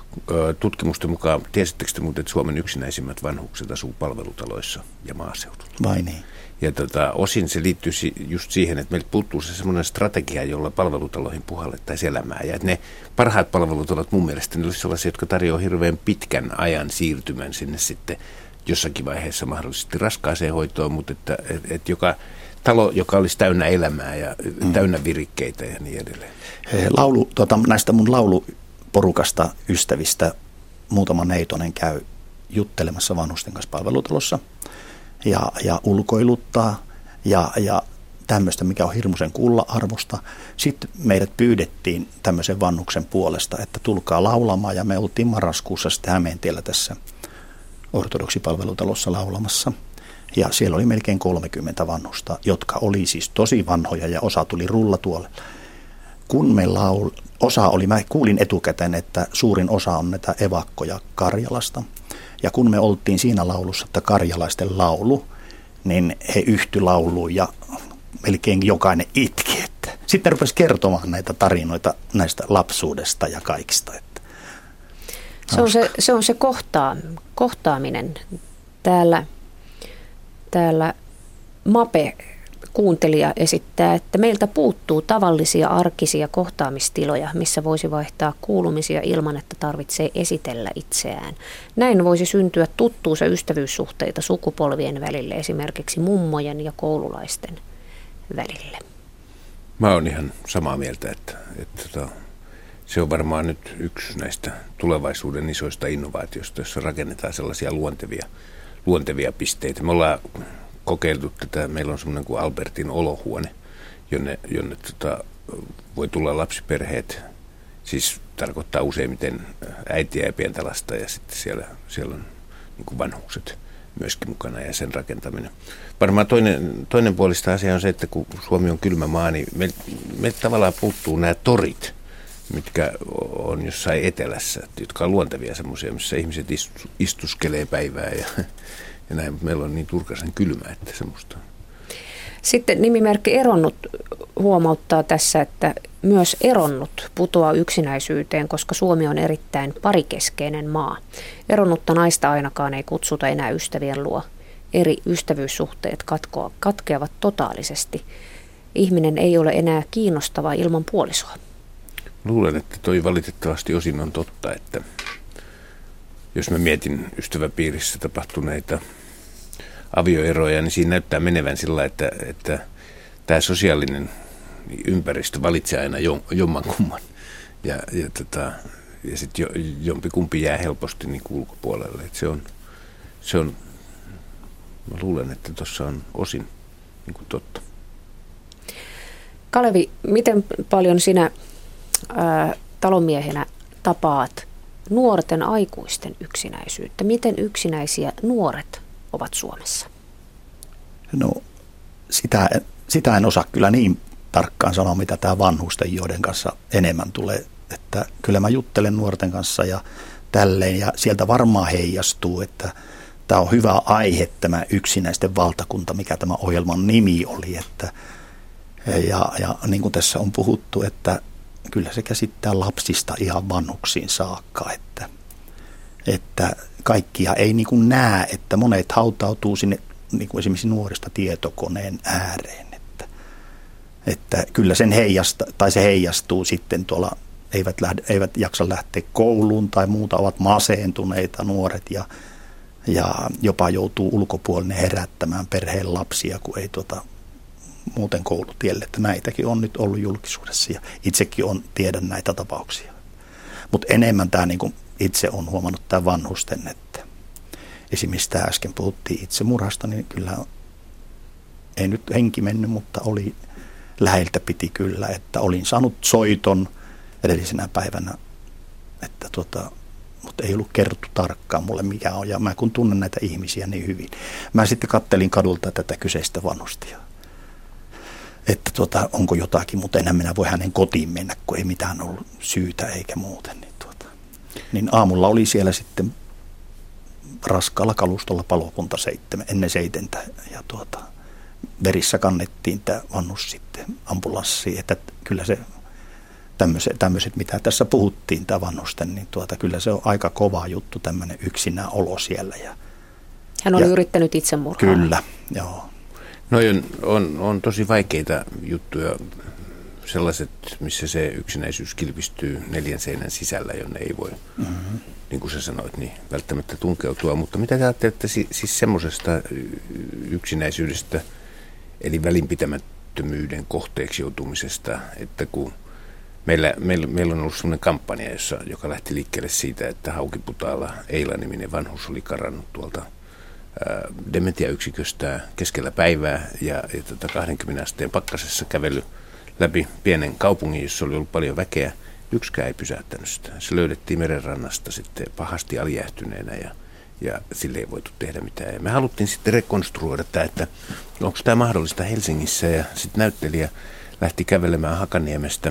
tutkimusten mukaan, tiesittekö te muuten, että Suomen yksinäisimmät vanhukset asuu palvelutaloissa ja maaseudulla? Vai niin? Ja tota, osin se liittyy just siihen, että meiltä puuttuu se semmoinen strategia, jolla palvelutaloihin puhallettaisiin elämää. Ja että ne parhaat palvelutalot mun mielestä ne olisi sellaisia, jotka tarjoavat hirveän pitkän ajan siirtymän sinne sitten jossakin vaiheessa mahdollisesti raskaaseen hoitoon, mutta että, että, että joka talo, joka olisi täynnä elämää ja mm. täynnä virikkeitä ja niin edelleen. Laulu, tuota, näistä mun lauluporukasta ystävistä muutama neitonen käy juttelemassa vanhusten kanssa palvelutalossa ja, ja ulkoiluttaa ja, ja tämmöistä, mikä on hirmuisen kulla-arvosta. Sitten meidät pyydettiin tämmöisen vannuksen puolesta, että tulkaa laulamaan, ja me oltiin marraskuussa sitten Hämeentiellä tässä ortodoksipalvelutalossa laulamassa. Ja siellä oli melkein kolmekymmentä vanhusta, jotka oli siis tosi vanhoja ja osa tuli rullatuolella. Kun me laul... osa oli, mä kuulin etukäteen, että suurin osa on näitä evakkoja Karjalasta. Ja kun me oltiin siinä laulussa, että karjalaisten laulu, niin he yhtyi lauluun ja melkein jokainen itki. Että. Sitten rupesi kertomaan näitä tarinoita näistä lapsuudesta ja kaikista. Että. Se on se, se, on se kohtaa, kohtaaminen. Täällä, täällä Mape kuuntelija esittää, että meiltä puuttuu tavallisia arkisia kohtaamistiloja, missä voisi vaihtaa kuulumisia ilman, että tarvitsee esitellä itseään. Näin voisi syntyä tuttuus- ja ystävyyssuhteita sukupolvien välille, esimerkiksi mummojen ja koululaisten välille. Mä oon ihan samaa mieltä, että, että, että se on varmaan nyt yksi näistä tulevaisuuden isoista innovaatioista, jossa rakennetaan sellaisia luontevia, luontevia pisteitä. Me ollaan kokeiltu tätä, meillä on semmoinen kuin Albertin olohuone, jonne, jonne tota, voi tulla lapsiperheet, siis tarkoittaa useimmiten äitiä ja pientä lasta, ja sitten siellä, siellä on niin kuin vanhukset myöskin mukana ja sen rakentaminen. Varmaan toinen, toinen puolista asia on se, että kun Suomi on kylmä maa, niin me, me tavallaan puuttuu nämä torit, mitkä on jossain etelässä, jotka on luontevia semmoisia, missä ihmiset istu, istuskelee päivää ja, ja näin. Meillä on niin turkaisen kylmä, että semmoista on. Sitten nimimerkki Eronnut huomauttaa tässä, että myös eronnut putoaa yksinäisyyteen, koska Suomi on erittäin parikeskeinen maa. Eronnutta naista ainakaan ei kutsuta enää ystävien luo. Eri ystävyyssuhteet katkoa, katkeavat totaalisesti. Ihminen ei ole enää kiinnostava ilman puolisoa. Luulen, että toi valitettavasti osin on totta, että jos mä mietin ystäväpiirissä tapahtuneita avioeroja, niin siinä näyttää menevän sillä, että, että tämä sosiaalinen ympäristö valitsee aina jommankumman. Ja, ja, tota, ja sitten jo, jompikumpi jää helposti niin kuin ulkopuolelle. Et se on, se on, mä luulen, että tuossa on osin niin kuin totta. Kalevi, miten paljon sinä ää, talonmiehenä tapaat nuorten aikuisten yksinäisyyttä? Miten yksinäisiä nuoret ovat Suomessa? No sitä, sitä en osaa kyllä niin tarkkaan sanoa, mitä tämä vanhusten, joiden kanssa enemmän tulee. Että kyllä mä juttelen nuorten kanssa ja tälleen, ja sieltä varmaan heijastuu, että tämä on hyvä aihe, tämä yksinäisten valtakunta, mikä tämä ohjelman nimi oli. Että, ja, ja niin kuin tässä on puhuttu, että kyllä se käsittää lapsista ihan vanhuksiin saakka, että, että kaikkia ei niin kuin näe, että monet hautautuu sinne niin kuin esimerkiksi nuorista tietokoneen ääreen, että, että kyllä sen heijasta, tai se heijastuu sitten tuolla, eivät, lähde, eivät jaksa lähteä kouluun tai muuta, ovat maseentuneita nuoret ja, ja jopa joutuu ulkopuolinen herättämään perheen lapsia, kun ei tuota muuten koulutielle, että näitäkin on nyt ollut julkisuudessa ja itsekin on tiedän näitä tapauksia. Mutta enemmän tämä niin kuin itse on huomannut tämä vanhusten, että esimerkiksi tämä äsken puhuttiin itsemurhasta, niin kyllä ei nyt henki mennyt, mutta oli läheltä piti kyllä, että olin saanut soiton edellisenä päivänä, että tuota, mutta ei ollut kerrottu tarkkaan mulle mikä on, ja mä kun tunnen näitä ihmisiä niin hyvin. Mä sitten kattelin kadulta tätä kyseistä vanhusta, että tuota, onko jotakin, mutta enhän minä voi hänen kotiin mennä, kun ei mitään ollut syytä eikä muuten. Niin, tuota. niin aamulla oli siellä sitten raskaalla kalustolla palokunta seitsemän, ennen seitentä, ja tuota, verissä kannettiin tämä vanhus sitten ambulanssiin, että kyllä se tämmöiset, tämmöiset mitä tässä puhuttiin, tämä vanhusten, niin tuota, kyllä se on aika kova juttu, tämmöinen yksinään olo siellä. Ja, hän oli ja, yrittänyt itsemurhaa. Kyllä, joo. No on, on, on tosi vaikeita juttuja, sellaiset, missä se yksinäisyys kilpistyy neljän seinän sisällä, jonne ei voi, mm-hmm. niin kuin sä sanoit, niin välttämättä tunkeutua. Mutta mitä te ajattelette siis semmoisesta yksinäisyydestä, eli välinpitämättömyyden kohteeksi joutumisesta, että kun meillä, meillä, meillä on ollut semmoinen kampanja, jossa, joka lähti liikkeelle siitä, että Haukiputaalla Eila-niminen vanhus oli karannut tuolta dementiayksiköstä keskellä päivää ja, ja tota kaksikymmentä asteen pakkasessa kävely läpi pienen kaupungin, jossa oli ollut paljon väkeä. Yksikään ei pysäyttänyt sitä. Se löydettiin merenrannasta sitten pahasti alijäähtyneenä ja, ja sille ei voitu tehdä mitään. Ja me haluttiin sitten rekonstruoida tämä, että onko tämä mahdollista Helsingissä, ja sitten näyttelijä lähti kävelemään Hakaniemestä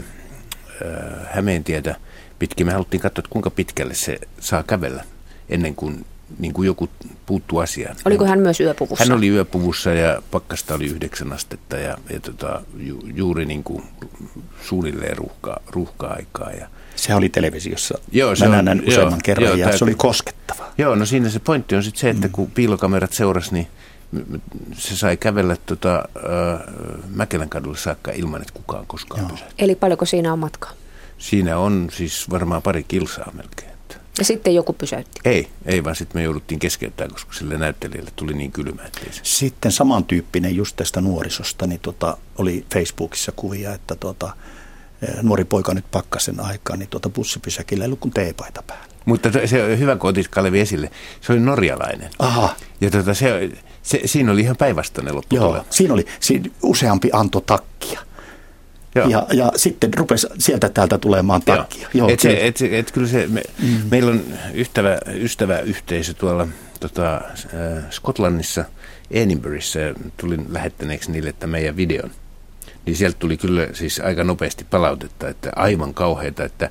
äh, Hämeentietä pitkin. Me haluttiin katsoa, että kuinka pitkälle se saa kävellä ennen kuin niin kuin joku puuttuu asiaan. Oliko hän myös yöpuvussa? Hän oli yöpuvussa ja pakkasta oli yhdeksän astetta ja, ja tota, ju, juuri niin kuin suunnilleen ruuhkaa, ruuhka-aikaa. Ja se oli televisiossa. Joo, se Mä on, näen useamman joo, kerran joo, ja tämä, se oli koskettavaa. Joo, no siinä se pointti on sitten se, että kun piilokamerat seurasi, niin se sai kävellä tota, äh, Mäkelän kadulle saakka ilman, että kukaan koskaan pysähtyi. Eli paljonko siinä on matkaa? Siinä on siis varmaan pari kilsaa melkein. Ja sitten joku pysäytti? Ei, ei vaan sitten me jouduttiin keskeyttämään, koska sille näyttelijälle tuli niin kylmä, ettei se. Sitten samantyyppinen just tästä nuorisosta, niin tota, oli Facebookissa kuvia, että tota, nuori poika nyt pakkasen aikaa, niin tuota bussipysäkillä ei ollut kuin teepaita päällä. Mutta se on hyvä, kun otit Kalevi esille. Se oli norjalainen. Aha. Ja tota, se, se, siinä oli ihan päinvastainen lopputulema. Joo, siinä oli siinä useampi antoi takkia. Ja, ja sitten rupesi sieltä täältä tulemaan takkia. Joo, et se, et, et, kyllä se, me, mm. meillä on ystävä, ystäväyhteisö tuolla tota, äh, Skotlannissa, Edinburghissa, ja tulin lähettäneeksi niille tämän meidän videon. Niin sieltä tuli kyllä siis aika nopeasti palautetta, että aivan kauheata, että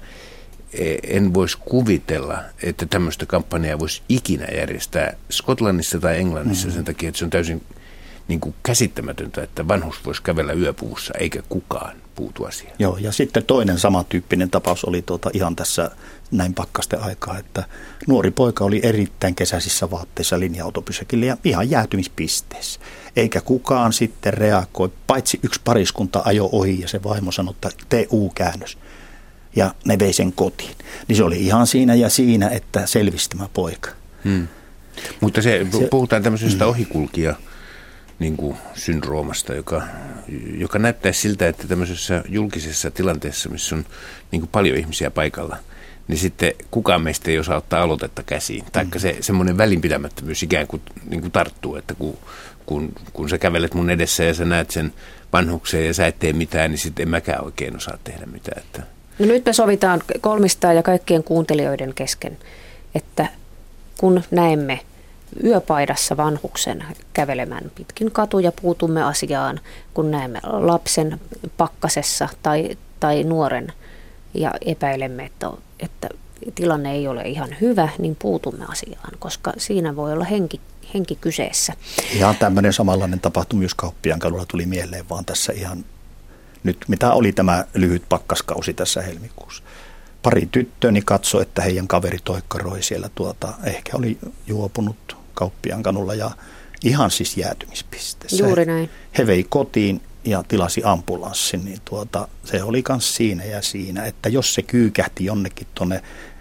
en voisi kuvitella, että tämmöistä kampanjaa voisi ikinä järjestää Skotlannissa tai Englannissa mm-hmm. sen takia, että se on täysin niin kuin käsittämätöntä, että vanhus voisi kävellä yöpuvussa eikä kukaan puutu asiaan. Joo, ja sitten toinen samantyyppinen tapaus oli tuota ihan tässä näin pakkasten aikaa, että nuori poika oli erittäin kesäisissä vaatteissa linja-autopysäkillä ja ihan jäätymispisteessä. Eikä kukaan sitten reagoi, paitsi yksi pariskunta ajo ohi ja se vaimo sanoi, että tee U-käännös. Ja ne vei sen kotiin. Niin se oli ihan siinä ja siinä, että selvisi tämä poika. Hmm. Mutta se, puhutaan tämmöisestä mm. ohikulkija niin kuin syndroomasta, joka, joka näyttää siltä, että tämmöisessä julkisessa tilanteessa, missä on niin kuin paljon ihmisiä paikalla, niin sitten kukaan meistä ei osaa ottaa aloitetta käsiin. Taikka se semmoinen välinpitämättömyys ikään kuin, niin kuin tarttuu, että kun, kun, kun sä kävelet mun edessä ja sä näet sen vanhuksen ja sä et tee mitään, niin sitten en mäkään oikein osaa tehdä mitään. Että no nyt me sovitaan kolmistaan ja kaikkien kuuntelijoiden kesken, että kun näemme yöpaidassa vanhuksen kävelemään pitkin katuja, puutumme asiaan, kun näemme lapsen pakkasessa tai, tai nuoren ja epäilemme, että, että tilanne ei ole ihan hyvä, niin puutumme asiaan, koska siinä voi olla henki, henki kyseessä. Ihan tämmöinen samanlainen tapahtuma myös Kauppiaan kadulla tuli mieleen, vaan tässä ihan nyt, mitä oli tämä lyhyt pakkaskausi tässä helmikuussa. Pari tyttöni katsoi, että heidän kaveri toikkaroi siellä, tuota, ehkä oli juopunut Kauppiaan kadulla ja ihan siis jäätymispisteessä. Juuri näin. He vei kotiin ja tilasi ambulanssin, niin tuota, se oli myös siinä ja siinä, että jos se kyykähti jonnekin tuonne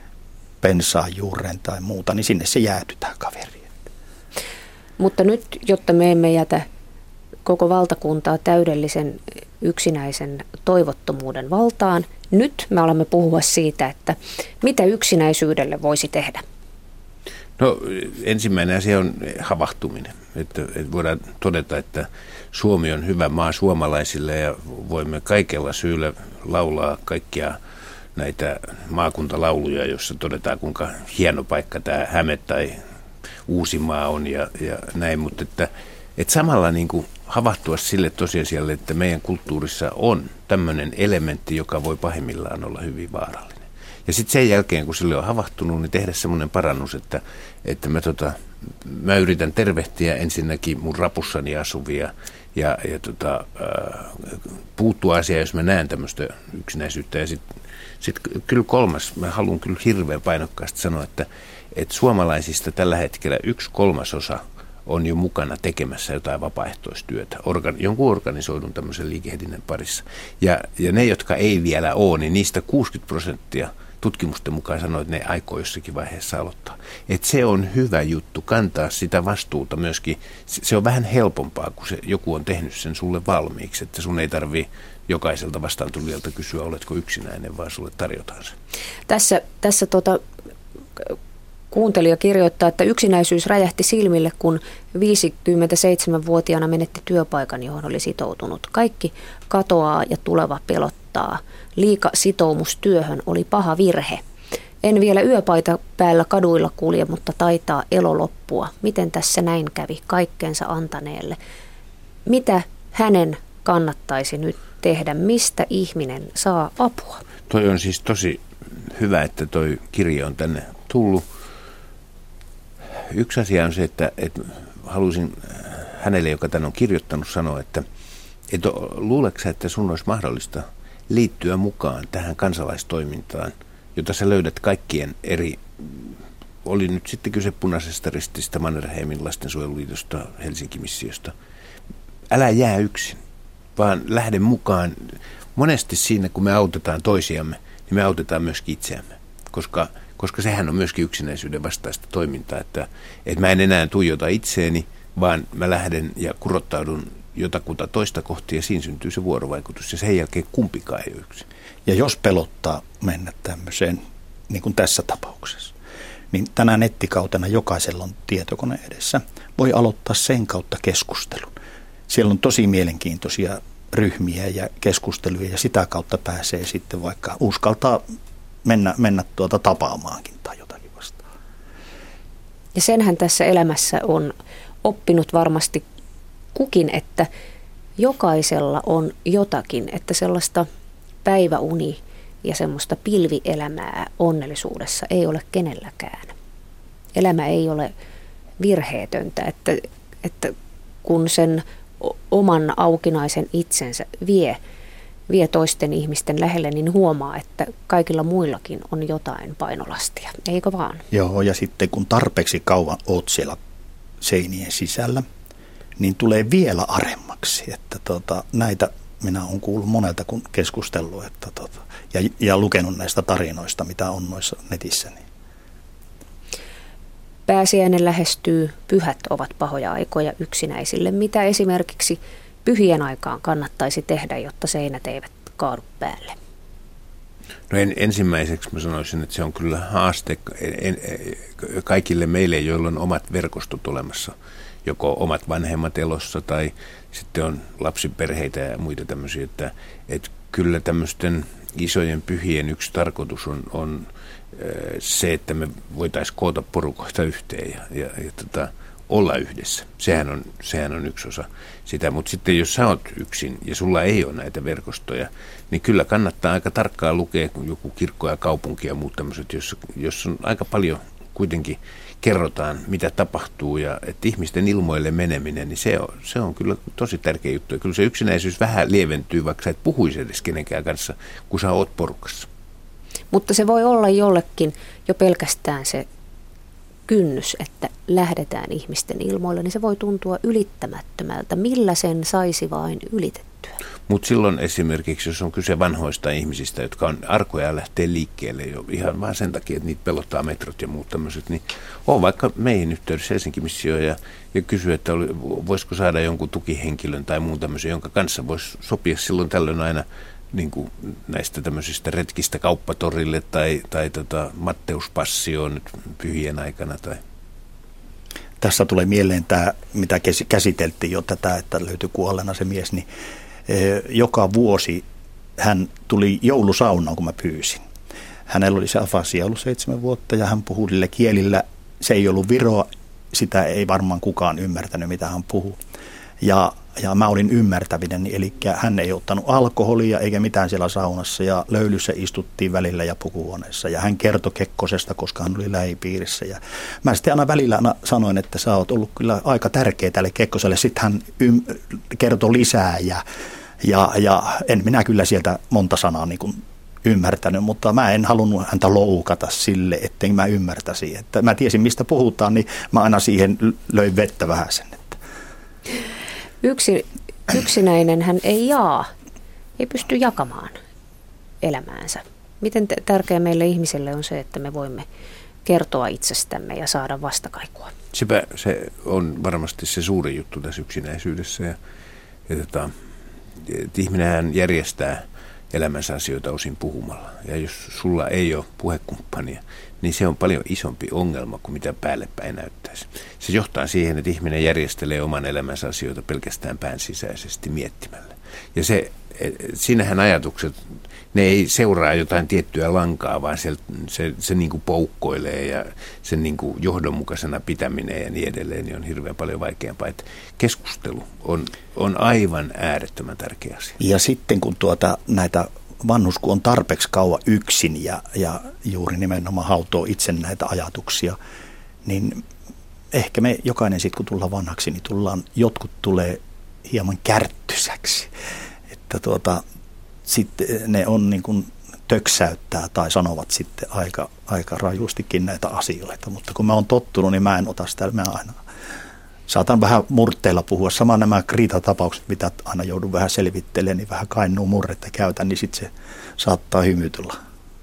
pensaan juureen tai muuta, niin sinne se jäätyi tämä kaveri. Mutta nyt, jotta me emme jätä koko valtakuntaa täydellisen yksinäisen toivottomuuden valtaan, nyt me alamme puhua siitä, että mitä yksinäisyydelle voisi tehdä. No ensimmäinen asia on havahtuminen. Että, että voidaan todeta, että Suomi on hyvä maa suomalaisille ja voimme kaikella syyllä laulaa kaikkia näitä maakuntalauluja, joissa todetaan, kuinka hieno paikka tämä Häme tai Uusimaa on ja, ja näin, mutta että, että samalla niin kuin havahtua sille tosiasialle, että meidän kulttuurissa on tämmöinen elementti, joka voi pahimmillaan olla hyvin vaarallinen. Ja sitten sen jälkeen, kun sille on havahtunut, niin tehdä semmoinen parannus, että, että mä, tota, mä yritän tervehtiä ensinnäkin mun rapussani asuvia ja, ja tota, puuttua asiaan, jos mä näen tämmöistä yksinäisyyttä. Ja sitten sit kyllä kolmas, mä haluan kyllä hirveän painokkaasti sanoa, että, että suomalaisista tällä hetkellä yksi kolmasosa on jo mukana tekemässä jotain vapaaehtoistyötä, organ, jonkun organisoidun tämmöisen liikehdinnän parissa. Ja, ja ne, jotka ei vielä ole, niin niistä kuusikymmentä prosenttia tutkimusten mukaan sanoo, että ne aikoo jossakin vaiheessa aloittaa. Että se on hyvä juttu, kantaa sitä vastuuta myöskin. Se on vähän helpompaa, kun se, joku on tehnyt sen sulle valmiiksi, että sun ei tarvitse jokaiselta vastaantulijalta kysyä, oletko yksinäinen, vaan sulle tarjotaan se. Tässä, tässä tota, kuuntelija kirjoittaa, että yksinäisyys räjähti silmille, kun viisikymmentäseitsemänvuotiaana menetti työpaikan, johon oli sitoutunut. Kaikki katoaa ja tuleva pelottaa. Liika sitoumus työhön oli paha virhe. En vielä yöpaita päällä kaduilla kulje, mutta taitaa elo loppua. Miten tässä näin kävi kaikkensa antaneelle? Mitä hänen kannattaisi nyt tehdä? Mistä ihminen saa apua? Toi on siis tosi hyvä, että toi kirja on tänne tullut. Yksi asia on se, että, että halusin hänelle, joka tämän on kirjoittanut, sanoa, että, että luuletko sä, että sun olisi mahdollista liittyä mukaan tähän kansalaistoimintaan, jota sä löydät kaikkien eri, oli nyt sitten kyse Punaisesta Rististä, Mannerheimin lastensuojeluliitosta, Helsinki-missiosta. Älä jää yksin, vaan lähde mukaan. Monesti siinä, kun me autetaan toisiamme, niin me autetaan myöskin itseämme, koska, koska sehän on myöskin yksinäisyyden vastaista toimintaa, että, että mä en enää tuijota itseeni, vaan mä lähden ja kurottaudun jotakuta toista kohti ja siinä syntyy se vuorovaikutus ja sen jälkeen kumpikaan ei ole yksin. Ja jos pelottaa mennä tämmöiseen, niin kuin tässä tapauksessa, niin tänä nettikautena jokaisella on tietokone edessä. Voi aloittaa sen kautta keskustelun. Siellä on tosi mielenkiintoisia ryhmiä ja keskusteluja ja sitä kautta pääsee sitten vaikka uskaltaa mennä, mennä tuota tapaamaankin tai jotakin vastaan. Ja senhän tässä elämässä on oppinut varmasti kukin, että jokaisella on jotakin, että sellaista päiväuni ja semmoista pilvielämää onnellisuudessa ei ole kenelläkään. Elämä ei ole virheetöntä, että, että kun sen oman aukinaisen itsensä vie, vie toisten ihmisten lähelle, niin huomaa, että kaikilla muillakin on jotain painolastia, eikö vaan? Joo, ja sitten kun tarpeeksi kauan oot siellä seinien sisällä, niin tulee vielä aremmaksi, että tota, näitä minä olen kuullut monelta kun keskustellut että tota, ja, ja lukenut näistä tarinoista, mitä on noissa netissä. Niin. Pääsiäinen lähestyy, pyhät ovat pahoja aikoja yksinäisille. Mitä esimerkiksi pyhien aikaan kannattaisi tehdä, jotta seinät eivät kaadu päälle? No en, ensimmäiseksi mä sanoisin, että se on kyllä haaste en, en, kaikille meille, joilla on omat verkostot olemassa. Joko omat vanhemmat elossa tai sitten on lapsiperheitä ja muita tämmöisiä, että, että kyllä tämmöisten isojen pyhien yksi tarkoitus on, on se, että me voitaisiin koota porukoita yhteen ja, ja, ja tota, olla yhdessä. Sehän on, sehän on yksi osa sitä, mutta sitten jos sä oot yksin ja sulla ei ole näitä verkostoja, niin kyllä kannattaa aika tarkkaan lukea joku kirkko ja kaupunki ja muut tämmöiset, jos, jos on aika paljon kuitenkin kerrotaan, mitä tapahtuu ja että ihmisten ilmoille meneminen, niin se on, se on kyllä tosi tärkeä juttu. Ja kyllä se yksinäisyys vähän lieventyy, vaikka sä et puhuisi edes kenenkään kanssa, kun sä oot porukassa. Mutta se voi olla jollekin jo pelkästään se kynnys, että lähdetään ihmisten ilmoille, niin se voi tuntua ylittämättömältä. Millä sen saisi vain ylitettyä? Mutta silloin esimerkiksi, jos on kyse vanhoista ihmisistä, jotka on arkoja lähteä liikkeelle jo ihan vaan sen takia, että niitä pelottaa metrot ja muut tämmöiset, niin on vaikka meihin yhteydessä Helsinki-missioon ja, ja kysyä, että oli, voisiko saada jonkun tukihenkilön tai muun tämmöisen, jonka kanssa voisi sopia silloin tällöin aina niin kuin näistä tämmöisistä retkistä kauppatorille tai, tai tota Matteuspassioon nyt pyhien aikana. Tai. Tässä tulee mieleen tämä, mitä käsiteltiin jo tätä, että löytyi kuolleena se mies, niin joka vuosi hän tuli joulusaunaan, kun mä pyysin. Hänellä oli se afasia ollut seitsemän vuotta ja hän puhui niillä kielillä. Se ei ollut viroa, sitä ei varmaan kukaan ymmärtänyt, mitä hän puhui. Ja ja mä olin ymmärtävinen, eli hän ei ottanut alkoholia eikä mitään siellä saunassa ja löylyssä istuttiin välillä ja pukuhuoneessa ja hän kertoi Kekkosesta, koska hän oli lähipiirissä ja mä sitten aina välillä aina sanoin, että sä oot ollut kyllä aika tärkeä tälle Kekkoselle, sitten hän ym- kertoi lisää ja, ja, ja en minä kyllä sieltä monta sanaa niin kuin ymmärtänyt, mutta mä en halunnut häntä loukata sille, ettei mä ymmärtäisi, että mä tiesin mistä puhutaan, niin mä aina siihen löin vettä vähän sen. Yksi, yksinäinen hän ei jaa, ei pysty jakamaan elämäänsä. Miten t- tärkeää meille ihmisille on se, että me voimme kertoa itsestämme ja saada vastakaikua? Sepä se on varmasti se suuri juttu tässä yksinäisyydessä. Ja, ja tota, ihminenhän järjestää elämänsä asioita osin puhumalla. Ja jos sulla ei ole puhekumppania, niin se on paljon isompi ongelma kuin mitä päälle päin näyttäisi. Se johtaa siihen, että ihminen järjestelee oman elämänsä asioita pelkästään pään sisäisesti miettimällä. Ja se, siinähän ajatukset, ne ei seuraa jotain tiettyä lankaa, vaan se, se, se niin kuin poukkoilee ja sen niin kuin johdonmukaisena pitäminen ja niin edelleen niin on hirveän paljon vaikeampaa. Että keskustelu on, on aivan äärettömän tärkeä asia. Ja sitten kun tuota, näitä vanhus kun on tarpeeksi kauan yksin ja, ja juuri nimenomaan hautoo itse näitä ajatuksia, niin ehkä me jokainen sitten kun tullaan vanhaksi, niin tullaan, jotkut tulee hieman kärttysäksi. Että tuota, sitten ne on niin kuin töksäyttää tai sanovat sitten aika, aika rajustikin näitä asioita. Mutta kun mä oon tottunut, niin mä en ota sitä, mä aina saatan vähän murteilla puhua. Sama nämä kriitatapaukset, mitä aina joudun vähän selvittelemään, niin vähän kainuu murretta käytän, niin sitten se saattaa hymytellä.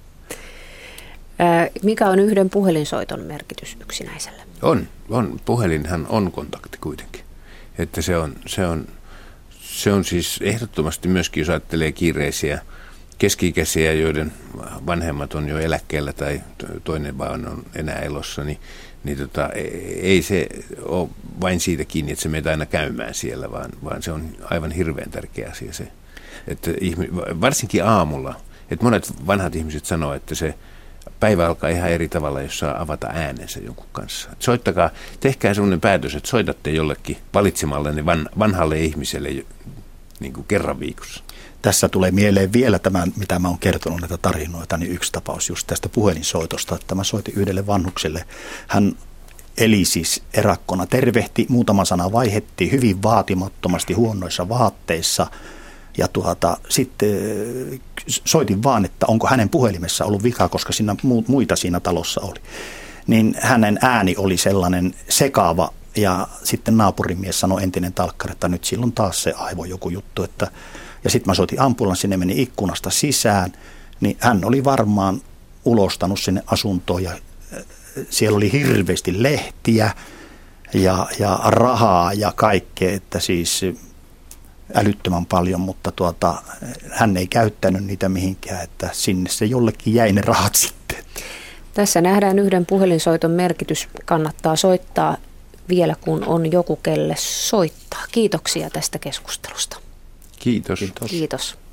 Ää, mikä on yhden puhelinsoiton merkitys yksinäiselle? On, on. Puhelinhan on kontakti kuitenkin. Että se on, se on, se on siis ehdottomasti myöskin, jos ajattelee kiireisiä keski-ikäisiä, joiden vanhemmat on jo eläkkeellä tai toinen vaan on enää elossa, niin niin tota, ei se ole vain siitä kiinni, että se meitä aina käymään siellä, vaan, vaan se on aivan hirveän tärkeä asia se. Että ihmi, varsinkin aamulla, että monet vanhat ihmiset sanoo, että se päivä alkaa ihan eri tavalla, jos saa avata äänensä jonkun kanssa. Et soittakaa, tehkää sellainen päätös, että soitatte jollekin valitsemallenne van, vanhalle ihmiselle niin kuin kerran viikossa. Tässä tulee mieleen vielä tämä, mitä mä oon kertonut näitä tarinoita, niin yksi tapaus just tästä puhelinsoitosta, että mä soitin yhdelle vanhukselle. Hän eli siis erakkona, tervehti, muutama sana vaihettiin hyvin vaatimattomasti huonoissa vaatteissa ja tuota, sitten soitin vaan, että onko hänen puhelimessa ollut vika, koska siinä muita siinä talossa oli. Niin hänen ääni oli sellainen sekaava ja sitten naapurimies sanoi, entinen talkkari, että nyt silloin taas se aivo joku juttu, että ja sitten mä soitin ambulanssin, ne meni ikkunasta sisään, niin hän oli varmaan ulostanut sinne asuntoon ja siellä oli hirveästi lehtiä ja, ja rahaa ja kaikkea, että siis älyttömän paljon, mutta tuota, hän ei käyttänyt niitä mihinkään, että sinne se jollekin jäi ne rahat sitten. Tässä nähdään yhden puhelinsoiton merkitys. Kannattaa soittaa vielä, kun on joku, kelle soittaa. Kiitoksia tästä keskustelusta. Kiitos. Kiitos. Kiitos.